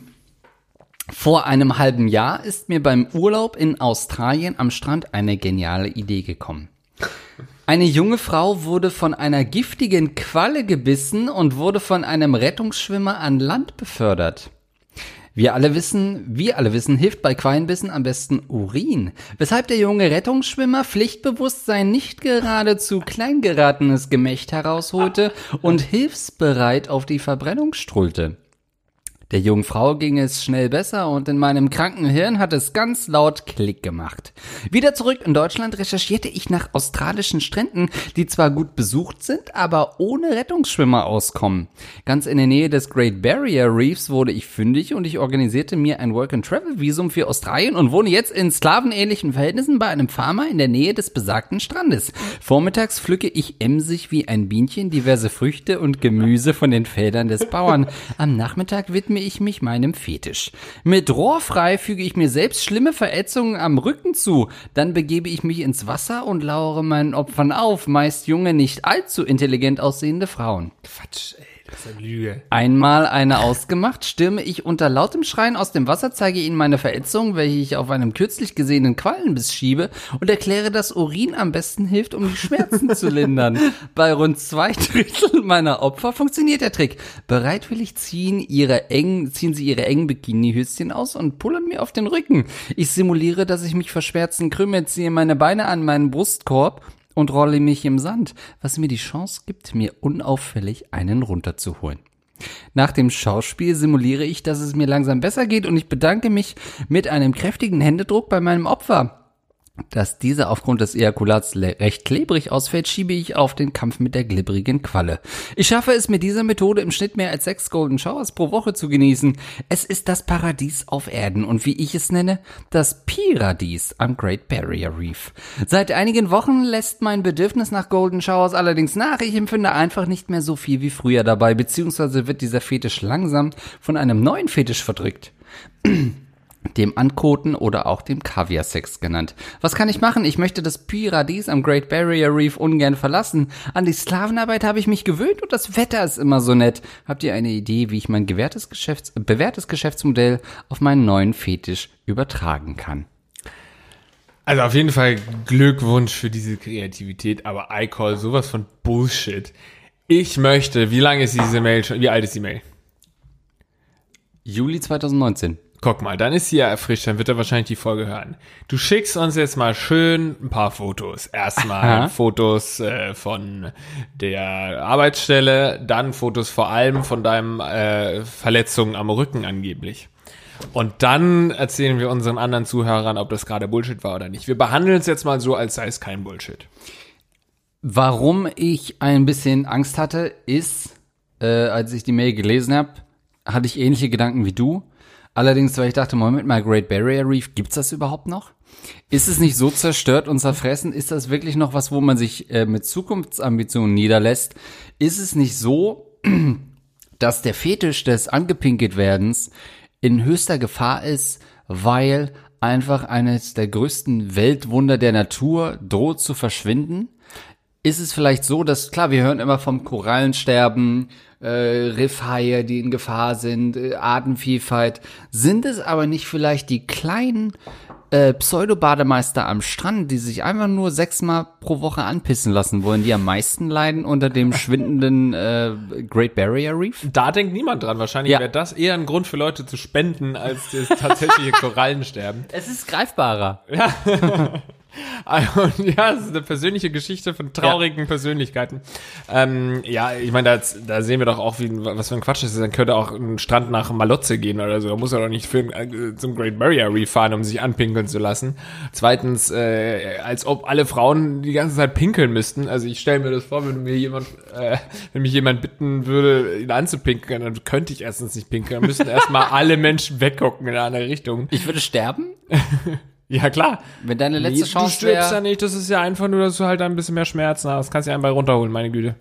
Vor einem halben Jahr ist mir beim Urlaub in Australien am Strand eine geniale Idee gekommen. Eine junge Frau wurde von einer giftigen Qualle gebissen und wurde von einem Rettungsschwimmer an Land befördert. Wir alle wissen, wir alle wissen, hilft bei Quallenbissen am besten Urin. Weshalb der junge Rettungsschwimmer pflichtbewusst sein nicht geradezu klein geratenes Gemächt herausholte und hilfsbereit auf die Verbrennung strullte. Der jungen Frau ging es schnell besser und in meinem kranken Hirn hat es ganz laut Klick gemacht. Wieder zurück in Deutschland recherchierte ich nach australischen Stränden, die zwar gut besucht sind, aber ohne Rettungsschwimmer auskommen. Ganz in der Nähe des Great Barrier Reefs wurde ich fündig und ich organisierte mir ein Work-and-Travel-Visum für Australien und wohne jetzt in sklavenähnlichen Verhältnissen bei einem Farmer in der Nähe des besagten Strandes. Vormittags pflücke ich emsig wie ein Bienchen diverse Früchte und Gemüse von den Feldern des Bauern. Am Nachmittag widme ich mich meinem Fetisch. Mit Rohrfrei füge ich mir selbst schlimme Verätzungen am Rücken zu. Dann begebe ich mich ins Wasser und lauere meinen Opfern auf, meist junge, nicht allzu intelligent aussehende Frauen. Quatsch, ey, das ist eine Lüge. Einmal eine ausgemacht, stürme ich unter lautem Schreien aus dem Wasser, zeige ihnen meine Verätzung, welche ich auf einem kürzlich gesehenen Quallenbiss schiebe und erkläre, dass Urin am besten hilft, um die Schmerzen zu lindern. Bei rund zwei Drittel meiner Opfer funktioniert der Trick. Bereitwillig ziehen ihre engen, ziehen sie ihre engen Bikini-Höschen aus und pullern mir auf den Rücken. Ich simuliere, dass ich mich vor Schmerzen krümme, ziehe meine Beine an meinen Brustkorb und rolle mich im Sand, was mir die Chance gibt, mir unauffällig einen runterzuholen. Nach dem Schauspiel simuliere ich, dass es mir langsam besser geht und ich bedanke mich mit einem kräftigen Händedruck bei meinem Opfer. Dass dieser aufgrund des Ejakulats recht klebrig ausfällt, schiebe ich auf den Kampf mit der glibbrigen Qualle. Ich schaffe es mit dieser Methode im Schnitt mehr als sechs Golden Showers pro Woche zu genießen. Es ist das Paradies auf Erden und wie ich es nenne, das Pi-Radies am Great Barrier Reef. Seit einigen Wochen lässt mein Bedürfnis nach Golden Showers allerdings nach. Ich empfinde einfach nicht mehr so viel wie früher dabei, beziehungsweise wird dieser Fetisch langsam von einem neuen Fetisch verdrückt. Dem Ankoten oder auch dem Kaviar-Sex genannt. Was kann ich machen? Ich möchte das Pi-Radies am Great Barrier Reef ungern verlassen. An die Sklavenarbeit habe ich mich gewöhnt und das Wetter ist immer so nett. Habt ihr eine Idee, wie ich mein gewährtes Geschäfts- bewährtes Geschäftsmodell auf meinen neuen Fetisch übertragen kann? Also auf jeden Fall Glückwunsch für diese Kreativität, aber I call sowas von Bullshit. Ich möchte, wie lange ist diese Mail schon, wie alt ist die Mail? Juli zwanzig neunzehn. Guck mal, dann ist sie ja erfrischt, dann wird er wahrscheinlich die Folge hören. Du schickst uns jetzt mal schön ein paar Fotos. Erstmal Aha. Fotos äh, von der Arbeitsstelle, dann Fotos vor allem von deinem äh, Verletzungen am Rücken angeblich. Und dann erzählen wir unseren anderen Zuhörern, ob das gerade Bullshit war oder nicht. Wir behandeln es jetzt mal so, als sei es kein Bullshit. Warum ich ein bisschen Angst hatte, ist, äh, als ich die Mail gelesen habe, hatte ich ähnliche Gedanken wie du. Allerdings, weil ich dachte, Moment mal, Great Barrier Reef, gibt's das überhaupt noch? Ist es nicht so zerstört und zerfressen? Ist das wirklich noch was, wo man sich äh, mit Zukunftsambitionen niederlässt? Ist es nicht so, dass der Fetisch des Angepinkelt-Werdens in höchster Gefahr ist, weil einfach eines der größten Weltwunder der Natur droht zu verschwinden? Ist es vielleicht so, dass, klar, wir hören immer vom Korallensterben, äh, Riffhaie, die in Gefahr sind, äh, Artenvielfalt. Sind es aber nicht vielleicht die kleinen äh, Pseudo-Bademeister am Strand, die sich einfach nur sechsmal pro Woche anpissen lassen wollen, die am meisten leiden unter dem schwindenden äh, Great Barrier Reef? Da denkt niemand dran. Wahrscheinlich Ja. wäre das eher ein Grund für Leute zu spenden, als das tatsächliche Korallensterben. Es ist greifbarer. Und ja, es ist eine persönliche Geschichte von traurigen ja. Persönlichkeiten. Ähm, ja, ich meine, da, da sehen wir doch auch, wie, was für ein Quatsch das ist. Dann könnte auch ein Strand nach Malotze gehen oder so. Da muss er doch nicht für, äh, zum Great Barrier Reef fahren, um sich anpinkeln zu lassen. Zweitens, äh, als ob alle Frauen die ganze Zeit pinkeln müssten. Also ich stelle mir das vor, wenn mir jemand, äh, wenn mich jemand bitten würde, ihn anzupinkeln, dann könnte ich erstens nicht pinkeln. Dann müssten erstmal alle Menschen weggucken in eine andere Richtung. Ich würde sterben? Ja, klar. Wenn deine letzte Nee, Chance du stirbst wär, ja nicht, das ist ja einfach nur, dass du halt ein bisschen mehr Schmerzen hast. Das kannst du ja einfach runterholen, meine Güte.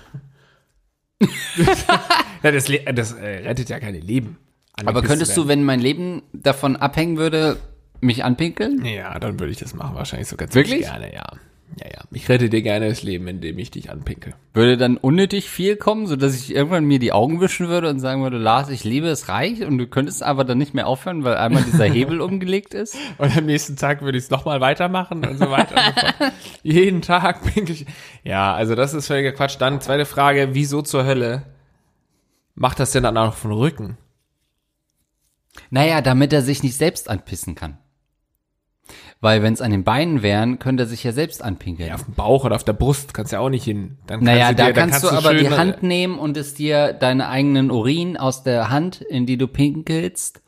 ja, das le- das äh, rettet ja keine Leben. Aber könntest du, wenn mein Leben davon abhängen würde, mich anpinkeln? Ja, dann würde ich das machen, wahrscheinlich sogar ziemlich Wirklich? gerne, ja. Ja, ja. Ich rette dir gerne das Leben, indem ich dich anpinkel. Würde dann unnötig viel kommen, sodass ich irgendwann mir die Augen wischen würde und sagen würde, Lars, ich liebe es, reicht, und du könntest aber dann nicht mehr aufhören, weil einmal dieser Hebel umgelegt ist? Und am nächsten Tag würde ich es nochmal weitermachen und so weiter und so fort. Jeden Tag pinkel ich. Ja, also das ist völliger Quatsch. Dann zweite Frage, wieso zur Hölle macht das denn dann auch von Rücken? Naja, damit er sich nicht selbst anpissen kann. Weil wenn es an den Beinen wären, könnte er sich ja selbst anpinkeln. Ja, auf dem Bauch oder auf der Brust kannst du ja auch nicht hin. Dann Naja, du da dir, dann kannst du aber schön, die Hand nehmen und es dir deine eigenen Urin aus der Hand, in die du pinkelst,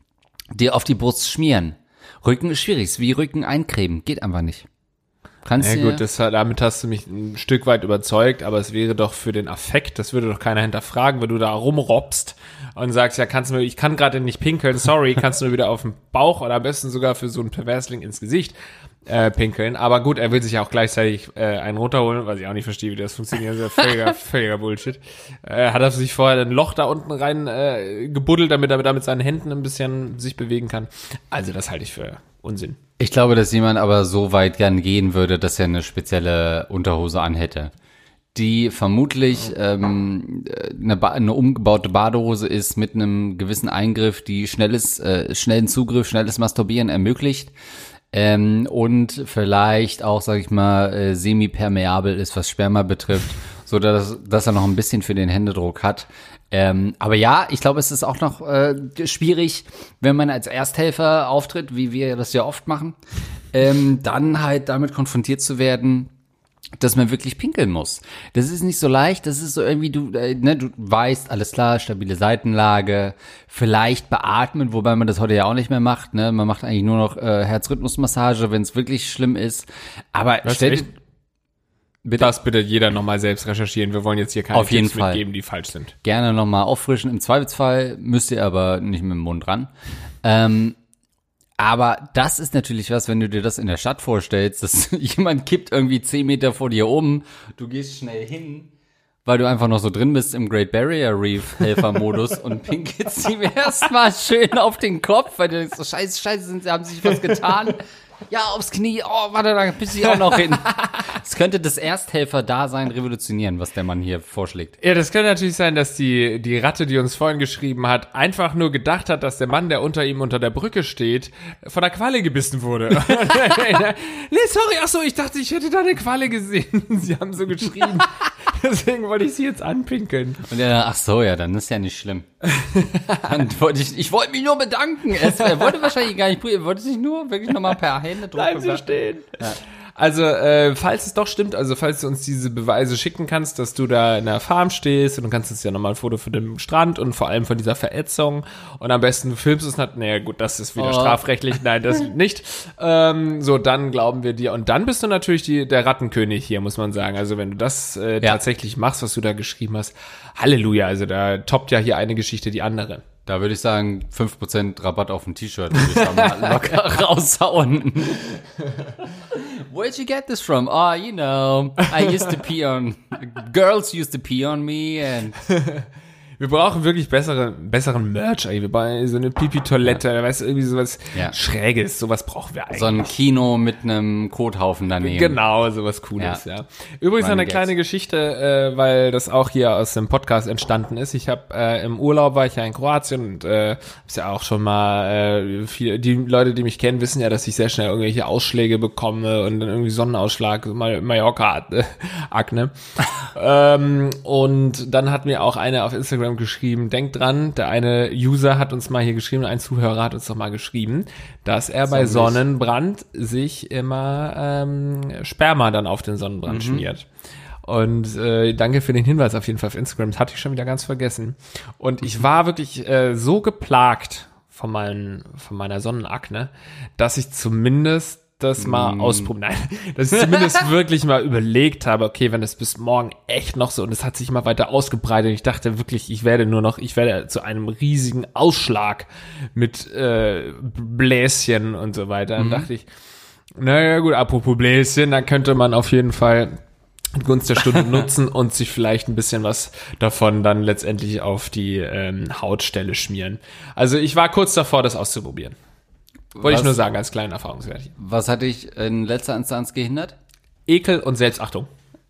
dir auf die Brust schmieren. Rücken ist schwierig, ist wie Rücken eincremen, geht einfach nicht. Kannst Ja du gut, das, damit hast du mich ein Stück weit überzeugt, aber es wäre doch für den Affekt, das würde doch keiner hinterfragen, wenn du da rumrobst und sagst, ja, kannst du mir, ich kann gerade nicht pinkeln, sorry, kannst du mir wieder auf den Bauch oder am besten sogar für so einen Perversling ins Gesicht äh, pinkeln. Aber gut, er will sich ja auch gleichzeitig äh, einen runterholen, was ich auch nicht verstehe, wie das funktioniert, das ist ja völliger, völliger Bullshit. Äh, hat er sich vorher ein Loch da unten rein äh, gebuddelt, damit er da mit seinen Händen ein bisschen sich bewegen kann. Also das halte ich für Unsinn. Ich glaube, dass jemand aber so weit gern gehen würde, dass er eine spezielle Unterhose anhätte, die vermutlich ähm, eine, ba- eine umgebaute Badehose ist mit einem gewissen Eingriff, die schnelles, äh, schnellen Zugriff, schnelles Masturbieren ermöglicht ähm, und vielleicht auch, sag ich mal, äh, semi-permeabel ist, was Sperma betrifft, so dass, dass er noch ein bisschen für den Händedruck hat. Ähm, aber ja, ich glaube, es ist auch noch äh, schwierig, wenn man als Ersthelfer auftritt, wie wir das ja oft machen, ähm, dann halt damit konfrontiert zu werden, dass man wirklich pinkeln muss. Das ist nicht so leicht, das ist so irgendwie, du, äh, ne, du weißt, alles klar, stabile Seitenlage, vielleicht beatmen, wobei man das heute ja auch nicht mehr macht, ne, man macht eigentlich nur noch äh, Herzrhythmusmassage, wenn es wirklich schlimm ist, aber Was, stell dir, echt? Bitte? Das bitte jeder nochmal selbst recherchieren. Wir wollen jetzt hier keine Auf jeden Tipps Fall. mitgeben, die falsch sind. gerne nochmal auffrischen. Im Zweifelsfall müsst ihr aber nicht mit dem Mund ran. Ähm, aber das ist natürlich was, wenn du dir das in der Stadt vorstellst, dass jemand kippt irgendwie zehn Meter vor dir um, du gehst schnell hin, weil du einfach noch so drin bist im Great Barrier Reef Helfermodus und pinkelst ihm erstmal schön auf den Kopf, weil du denkst, so scheiße, scheiße, sind, sie haben sich was getan. Ja, aufs Knie, oh, warte, da bist du auch noch hin. Es könnte das Ersthelfer-Dasein revolutionieren, was der Mann hier vorschlägt. Ja, das könnte natürlich sein, dass die, die Ratte, die uns vorhin geschrieben hat, einfach nur gedacht hat, dass der Mann, der unter ihm unter der Brücke steht, von der Qualle gebissen wurde. Nee, sorry, ach so, ich dachte, ich hätte da eine Qualle gesehen. Sie haben so geschrien. Deswegen wollte ich sie jetzt anpinkeln. Und er, ach so, ja, dann ist ja nicht schlimm. Dann wollte ich, ich wollte mich nur bedanken. Er, er wollte wahrscheinlich gar nicht, er wollte sich nur wirklich nochmal per Hände drücken. Bleiben Sie stehen. Ja. Also, äh, falls es doch stimmt, also falls du uns diese Beweise schicken kannst, dass du da in der Farm stehst und du kannst uns ja nochmal ein Foto von dem Strand und vor allem von dieser Verätzung und am besten du filmst es nicht, naja gut, das ist wieder Oh. strafrechtlich, nein, das nicht. Ähm, so, dann glauben wir dir und dann bist du natürlich die, der Rattenkönig hier, muss man sagen. Also wenn du das äh, Ja. tatsächlich machst, was du da geschrieben hast, Halleluja, also da toppt ja hier eine Geschichte die andere. Da würde ich sagen, fünf Prozent Rabatt auf ein T-Shirt würde ich da mal locker raushauen. Where'd you get this from? Oh, you know, I used to pee on, girls used to pee on me and... Wir brauchen wirklich bessere, besseren Merch, ey. Wir brauchen so eine Pipi-Toilette, ja. Weißt du, irgendwie sowas Ja. Schräges, sowas brauchen wir eigentlich. So ein Kino mit einem Kothaufen daneben. Genau, sowas Cooles, ja. Ja. Übrigens noch eine Running kleine Gags. Geschichte, äh, weil das auch hier aus dem Podcast entstanden ist. Ich habe äh, im Urlaub war ich ja in Kroatien und äh, hab's ja auch schon mal, äh, viel, die Leute, die mich kennen, wissen ja, dass ich sehr schnell irgendwelche Ausschläge bekomme und dann irgendwie Sonnenausschlag, mal Mallorca-Akne. ähm, und dann hat mir auch eine auf Instagram geschrieben, denkt dran, der eine User hat uns mal hier geschrieben, ein Zuhörer hat uns doch mal geschrieben, dass er bei Sonnenlicht. Sonnenbrand sich immer ähm, Sperma dann auf den Sonnenbrand Mhm. schmiert. Und äh, danke für den Hinweis auf jeden Fall auf Instagram, das hatte ich schon wieder ganz vergessen. Und ich war wirklich äh, so geplagt von, meinen, von meiner Sonnenakne, dass ich zumindest das mal Mm. ausprobieren. Nein, dass ich zumindest wirklich mal überlegt habe, okay, wenn es bis morgen echt noch so, und es hat sich immer weiter ausgebreitet, ich dachte wirklich, ich werde nur noch, ich werde zu einem riesigen Ausschlag mit äh, Bläschen und so weiter. Dann dachte ich, naja gut, apropos Bläschen, dann könnte man auf jeden Fall die Gunst der Stunde nutzen und sich vielleicht ein bisschen was davon dann letztendlich auf die ähm, Hautstelle schmieren. Also ich war kurz davor, das auszuprobieren. Wollte ich Was- nur sagen, als kleinen Erfahrungswert. Was hat dich in letzter Instanz gehindert? Ekel und Selbstachtung.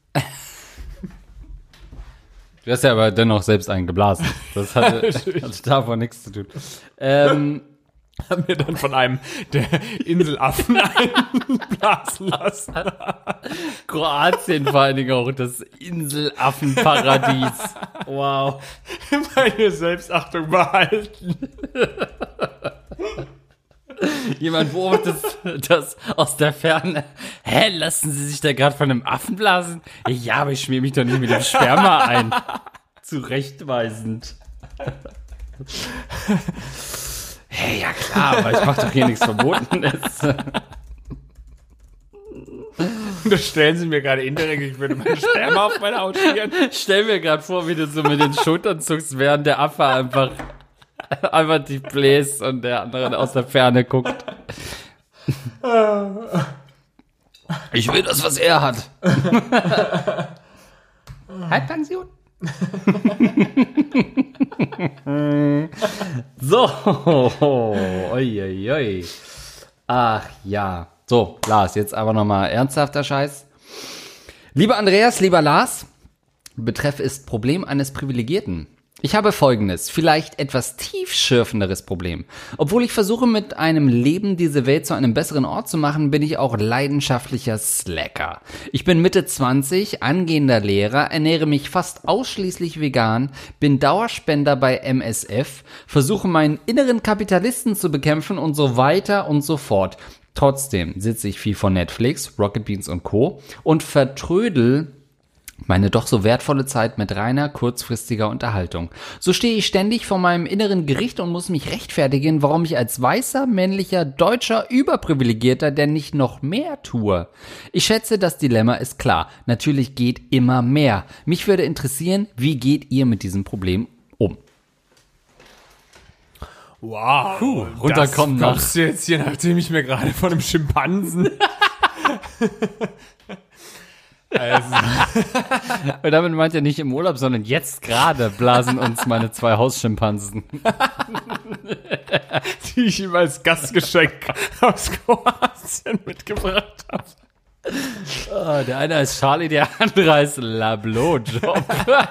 Du hast ja aber dennoch selbst einen geblasen. Das hatte, hatte davon nichts zu tun. Ähm, Haben wir dann von einem der Inselaffen einblasen lassen. Kroatien vor allen Dingen auch das Inselaffenparadies. Wow. Meine Selbstachtung behalten. Jemand beobachtet das aus der Ferne. Hä, lassen Sie sich da gerade von einem Affen blasen? Ja, aber ich schmier mich doch nicht mit dem Sperma ein. Zurechtweisend. Hey, ja klar, aber ich mach doch hier nichts Verbotenes. Da stellen Sie mir gerade indirekt, ich würde meine Sperma auf meine Haut schmieren. Stell mir gerade vor, wie du so mit den Schultern zuckst, während der Affe einfach, einfach dich bläst und der andere aus der Ferne guckt. Ich will das, was er hat. Halbpension? So. Oi, oi, oi. Ach ja. So, Lars, jetzt aber nochmal ernsthafter Scheiß. Lieber Andreas, lieber Lars, Betreff ist Problem eines Privilegierten. Ich habe folgendes, vielleicht etwas tiefschürfenderes Problem. Obwohl ich versuche, mit einem Leben diese Welt zu einem besseren Ort zu machen, bin ich auch leidenschaftlicher Slacker. Ich bin Mitte zwanzig, angehender Lehrer, ernähre mich fast ausschließlich vegan, bin Dauerspender bei M S F, versuche meinen inneren Kapitalisten zu bekämpfen und so weiter und so fort. Trotzdem sitze ich viel vor Netflix, Rocket Beans und Co. und vertrödel meine doch so wertvolle Zeit mit reiner, kurzfristiger Unterhaltung. So stehe ich ständig vor meinem inneren Gericht und muss mich rechtfertigen, warum ich als weißer, männlicher, deutscher Überprivilegierter denn nicht noch mehr tue. Ich schätze, das Dilemma ist klar. Natürlich geht immer mehr. Mich würde interessieren, wie geht ihr mit diesem Problem um? Wow. Puh, runterkommen das nach- kommst du jetzt hier, nachdem ich mir gerade von einem Schimpansen... also, Und damit meint er nicht im Urlaub, sondern jetzt gerade blasen uns meine zwei Hausschimpansen. die ich ihm als Gastgeschenk aus Kroatien mitgebracht habe. Oh, der eine heißt Charlie, der andere heißt La Blowjob.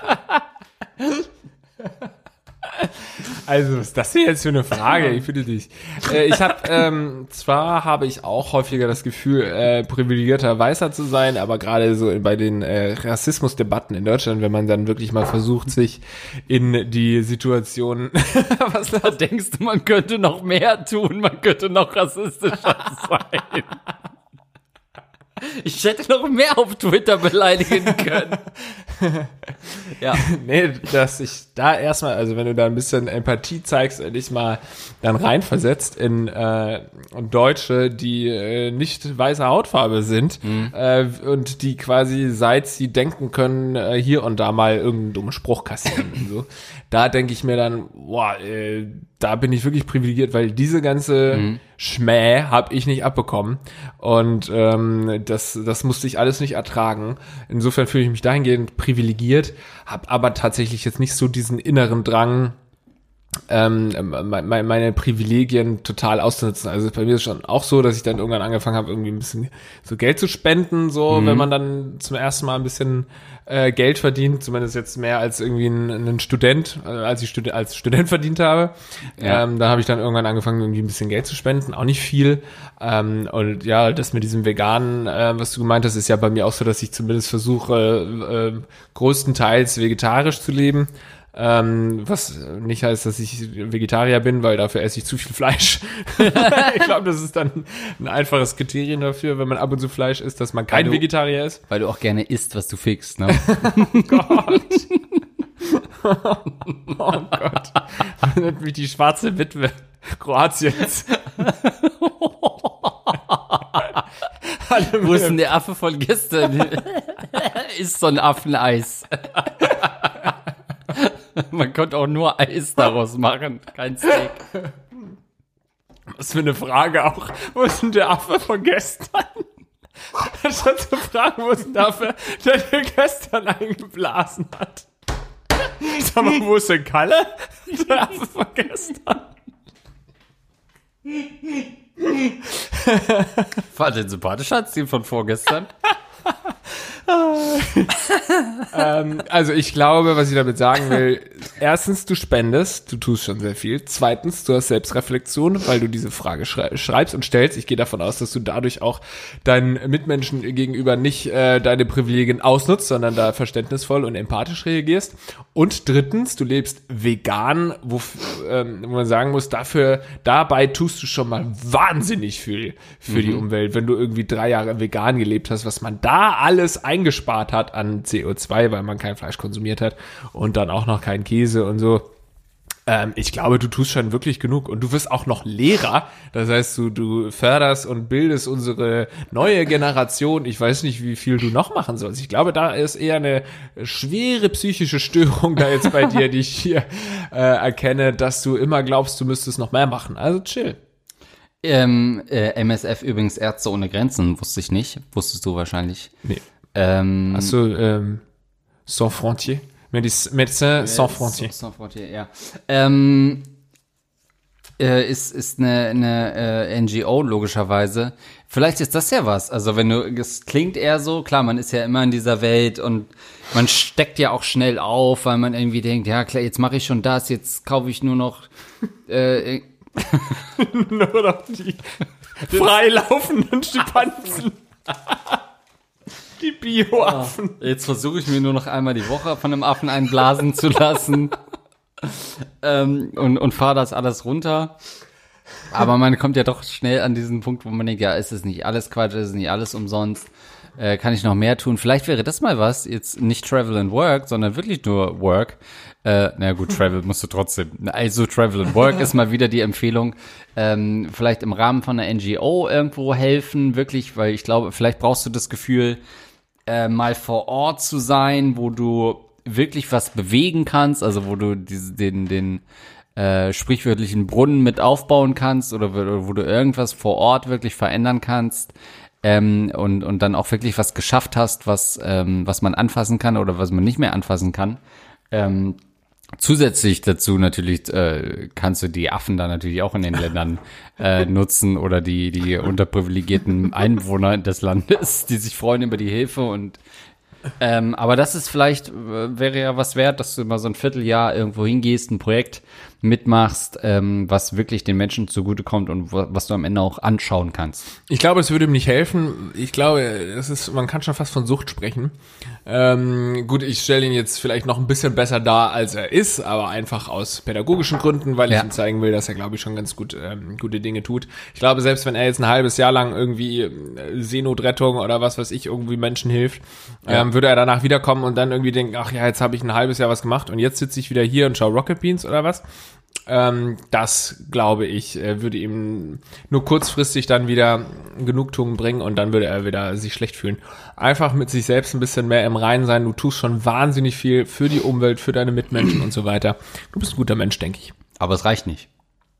Also, was ist das hier jetzt für eine Frage? Ich bitte dich. Äh, ich habe, ähm, zwar habe ich auch häufiger das Gefühl, äh, privilegierter Weißer zu sein, aber gerade so bei den äh, Rassismusdebatten in Deutschland, wenn man dann wirklich mal versucht, sich in die Situation, was Da denkst du, man könnte noch mehr tun, man könnte noch rassistischer sein. Ich hätte noch mehr auf Twitter beleidigen können. Ja. Nee, dass ich da erstmal, also wenn du da ein bisschen Empathie zeigst und dich mal dann reinversetzt in äh, Deutsche, die äh, nicht weißer Hautfarbe sind mhm. äh, und die quasi, seit sie denken können, äh, hier und da mal irgendeinen dummen Spruch kassieren und so. Da denke ich mir dann, boah, äh, da bin ich wirklich privilegiert, weil diese ganze mhm. Schmäh habe ich nicht abbekommen und ähm, das das musste ich alles nicht ertragen. Insofern fühle ich mich dahingehend privilegiert, habe aber tatsächlich jetzt nicht so diesen inneren Drang, ähm, meine, meine Privilegien total auszunutzen. Also bei mir ist es schon auch so, dass ich dann irgendwann angefangen habe, irgendwie ein bisschen so Geld zu spenden, so mhm. wenn man dann zum ersten Mal ein bisschen äh, Geld verdient, zumindest jetzt mehr als irgendwie ein, ein Student, äh, als ich Stud- als Student verdient habe. Ja. Ähm, da habe ich dann irgendwann angefangen, irgendwie ein bisschen Geld zu spenden, auch nicht viel. Ähm, und ja, das mit diesem Veganen, äh, was du gemeint hast, ist ja bei mir auch so, dass ich zumindest versuche, äh, größtenteils vegetarisch zu leben. Ähm, was nicht heißt, dass ich Vegetarier bin, weil dafür esse ich zu viel Fleisch. Ich glaube, das ist dann ein einfaches Kriterium dafür, wenn man ab und zu Fleisch isst, dass man kein du, Vegetarier ist. Weil du auch gerne isst, was du fickst, ne? Oh Gott. Oh Gott. Das nennt mich die schwarze Witwe Kroatiens. Wo ist denn der Affe von gestern? Ist so ein Affeneis. Man konnte auch nur Eis daraus machen, kein Steak. Was für eine Frage auch. Wo ist denn der Affe von gestern? Anstatt zu fragen, wo ist denn der Affe, der dir gestern eingeblasen hat? Sag mal, wo ist denn Kalle? Der Affe von gestern. War den sympathischer als den von vorgestern? ähm, also ich glaube, was ich damit sagen will, erstens, du spendest, du tust schon sehr viel. Zweitens, du hast Selbstreflexion, weil du diese Frage schrei- schreibst und stellst. Ich gehe davon aus, dass du dadurch auch deinen Mitmenschen gegenüber nicht äh, deine Privilegien ausnutzt, sondern da verständnisvoll und empathisch reagierst. Und drittens, du lebst vegan, wo, ähm, wo man sagen muss, dafür, dabei tust du schon mal wahnsinnig viel für mhm. die Umwelt, wenn du irgendwie drei Jahre vegan gelebt hast, was man da alles eingespart hat an C O zwei, weil man kein Fleisch konsumiert hat und dann auch noch kein Käse und so. Ähm, ich glaube, du tust schon wirklich genug und du wirst auch noch Lehrer. Das heißt, du, du förderst und bildest unsere neue Generation. Ich weiß nicht, wie viel du noch machen sollst. Ich glaube, da ist eher eine schwere psychische Störung da jetzt bei dir, die ich hier äh, erkenne, dass du immer glaubst, du müsstest noch mehr machen. Also chill. Ähm, äh, M S F übrigens Ärzte ohne Grenzen, wusste ich nicht. Wusstest du wahrscheinlich. Nee. Ähm, Achso, ähm, Sans Frontières. Médecins äh, Sans Frontières. Sans Frontières, ja. Ähm, äh, ist, ist eine, eine äh, N G O, logischerweise. Vielleicht ist das ja was. Also wenn du, es klingt eher so, klar, man ist ja immer in dieser Welt und man steckt ja auch schnell auf, weil man irgendwie denkt, ja klar, jetzt mache ich schon das, jetzt kaufe ich nur noch äh, nur noch die freilaufenden Schimpansen. Die Bioaffen. Oh, jetzt versuche ich mir nur noch einmal die Woche von einem Affen einblasen zu lassen ähm, und, und fahre das alles runter. Aber man kommt ja doch schnell an diesen Punkt, wo man denkt, ja, ist es nicht alles Quatsch, ist es nicht alles umsonst, äh, kann ich noch mehr tun? Vielleicht wäre das mal was, jetzt nicht Travel and Work, sondern wirklich nur Work. Äh, na gut, Travel musst du trotzdem. Also Travel and Work ist mal wieder die Empfehlung. Ähm, vielleicht im Rahmen von einer N G O irgendwo helfen, wirklich, weil ich glaube, vielleicht brauchst du das Gefühl, äh, mal vor Ort zu sein, wo du wirklich was bewegen kannst, also wo du diese, den, den äh, sprichwörtlichen Brunnen mit aufbauen kannst oder wo, wo du irgendwas vor Ort wirklich verändern kannst. Ähm, und, und dann auch wirklich was geschafft hast, was, ähm, was man anfassen kann oder was man nicht mehr anfassen kann. Ähm, zusätzlich dazu natürlich äh, kannst du die Affen da natürlich auch in den Ländern äh, nutzen oder die, die unterprivilegierten Einwohner des Landes, die sich freuen über die Hilfe und ähm, aber das ist vielleicht, äh, wäre ja was wert, dass du mal so ein Vierteljahr irgendwo hingehst, ein Projekt mitmachst, ähm, was wirklich den Menschen zugutekommt und wo, was du am Ende auch anschauen kannst. Ich glaube, es würde ihm nicht helfen. Ich glaube, es ist, man kann schon fast von Sucht sprechen. Ähm, gut, ich stelle ihn jetzt vielleicht noch ein bisschen besser dar, als er ist, aber einfach aus pädagogischen Gründen, weil ich Ja. ihm zeigen will, dass er, glaube ich, schon ganz gut ähm, gute Dinge tut. Ich glaube, selbst wenn er jetzt ein halbes Jahr lang irgendwie äh, Seenotrettung oder was weiß ich, irgendwie Menschen hilft, Ja. ähm, würde er danach wiederkommen und dann irgendwie denken, ach ja, jetzt habe ich ein halbes Jahr was gemacht und jetzt sitze ich wieder hier und schaue Rocket Beans oder was. Ähm, das, glaube ich, äh, würde ihm nur kurzfristig dann wieder Genugtuung bringen und dann würde er wieder sich schlecht fühlen. Einfach mit sich selbst ein bisschen mehr im Reinen sein. Du tust schon wahnsinnig viel für die Umwelt, für deine Mitmenschen und so weiter. Du bist ein guter Mensch, denke ich. Aber es reicht nicht.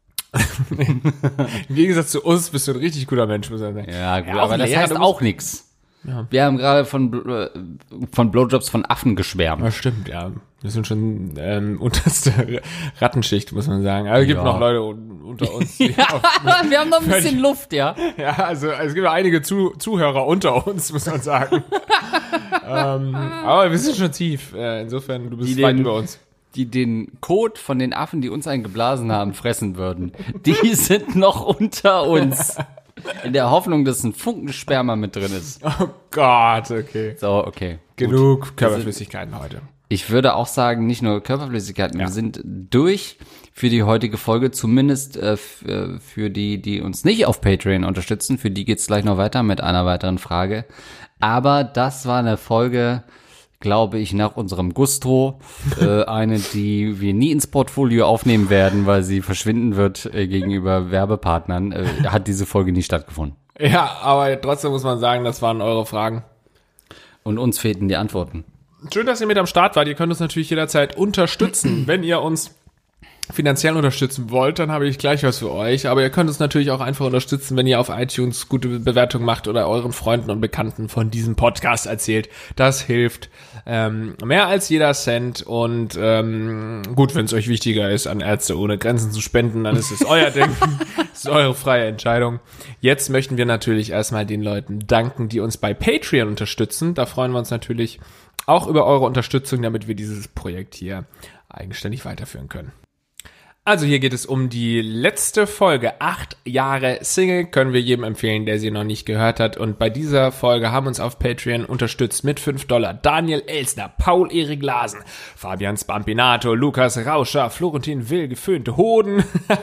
Im Gegensatz zu uns bist du ein richtig guter Mensch, muss man sagen. Ja, gut, Ja, auch aber das Lehrer, heißt du auch nichts. Ja. Wir haben gerade von, Bl- äh, von Blowjobs von Affen geschwärmt. Ja, stimmt, ja. Wir sind schon ähm, unterste Rattenschicht, muss man sagen. Aber es gibt Ja. noch Leute un- unter uns. Die auf, Wir haben noch ein bisschen Völlig- Luft, ja. ja, also es gibt einige Zu- Zuhörer unter uns, muss man sagen. ähm, aber wir sind schon tief. Äh, insofern, du bist Die weit den- über uns. Die den Kot von den Affen, die uns eingeblasen haben, fressen würden. Die sind noch unter uns. In der Hoffnung, dass ein Funken Sperma mit drin ist. Oh Gott, okay. So, okay. Genug Körperflüssigkeiten heute. Ich würde auch sagen, nicht nur Körperflüssigkeiten, Ja. wir sind durch für die heutige Folge, zumindest äh, f- äh, für die, die uns nicht auf Patreon unterstützen. Für die geht's gleich noch weiter mit einer weiteren Frage. Aber das war eine Folge, glaube ich, nach unserem Gusto. äh, eine, die wir nie ins Portfolio aufnehmen werden, weil sie verschwinden wird äh, gegenüber Werbepartnern. Äh, hat diese Folge nie stattgefunden. Ja, aber trotzdem muss man sagen, das waren eure Fragen. Und uns fehlten die Antworten. Schön, dass ihr mit am Start wart. Ihr könnt uns natürlich jederzeit unterstützen. Wenn ihr uns finanziell unterstützen wollt, dann habe ich gleich was für euch. Aber ihr könnt uns natürlich auch einfach unterstützen, wenn ihr auf iTunes gute Bewertungen macht oder euren Freunden und Bekannten von diesem Podcast erzählt. Das hilft ähm, mehr als jeder Cent. Und ähm, gut, wenn es euch wichtiger ist, an Ärzte ohne Grenzen zu spenden, dann ist es euer Ding. Das ist eure freie Entscheidung. Jetzt möchten wir natürlich erstmal den Leuten danken, die uns bei Patreon unterstützen. Da freuen wir uns natürlich auch über eure Unterstützung, damit wir dieses Projekt hier eigenständig weiterführen können. Also hier geht es um die letzte Folge, acht Jahre Single, können wir jedem empfehlen, der sie noch nicht gehört hat. Und bei dieser Folge haben uns auf Patreon unterstützt mit fünf Dollar Daniel Elsner, Paul-Erik Lasen, Fabian Spampinato, Lukas Rauscher, Florentin Will, geföhnte Hoden,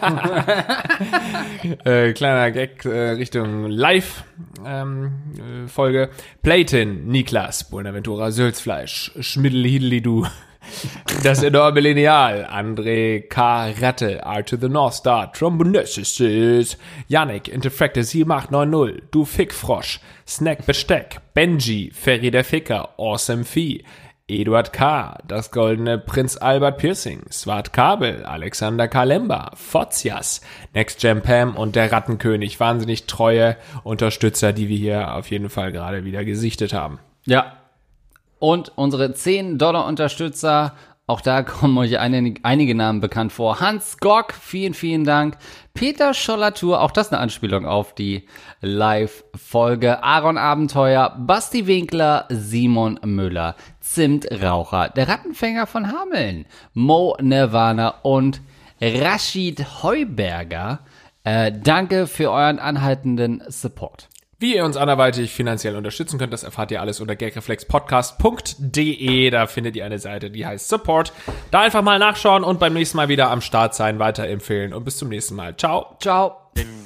äh, kleiner Gag äh, Richtung Live-Folge, ähm, äh, Playton, Niklas, Buenaventura Sülzfleisch, Schmiddel-Hideli-Du, Das enorme Lineal, André K. Ratte, R to the North Star, Trombonessis, Yannick, Interfractor sieben acht neun null, Du Fickfrosch, Snack Besteck, Benji, Ferry der Ficker, Awesome Vieh, Eduard K., das goldene Prinz Albert Piercing, Swart Kabel, Alexander Kalemba, Fotzias, Next Gen Pam und der Rattenkönig. Wahnsinnig treue Unterstützer, die wir hier auf jeden Fall gerade wieder gesichtet haben. Ja. Und unsere zehn Dollar Unterstützer, auch da kommen euch einige, einige Namen bekannt vor. Hans Gock, vielen, vielen Dank. Peter Schollatur, auch das eine Anspielung auf die Live-Folge. Aaron Abenteuer, Basti Winkler, Simon Müller, Zimtraucher, der Rattenfänger von Hameln, Mo Nirvana und Rashid Heuberger. Äh, danke für euren anhaltenden Support. Wie ihr uns anderweitig finanziell unterstützen könnt, das erfahrt ihr alles unter gagreflexpodcast punkt de. Da findet ihr eine Seite, die heißt Support. Da einfach mal nachschauen und beim nächsten Mal wieder am Start sein, weiterempfehlen und bis zum nächsten Mal. Ciao. Ciao. In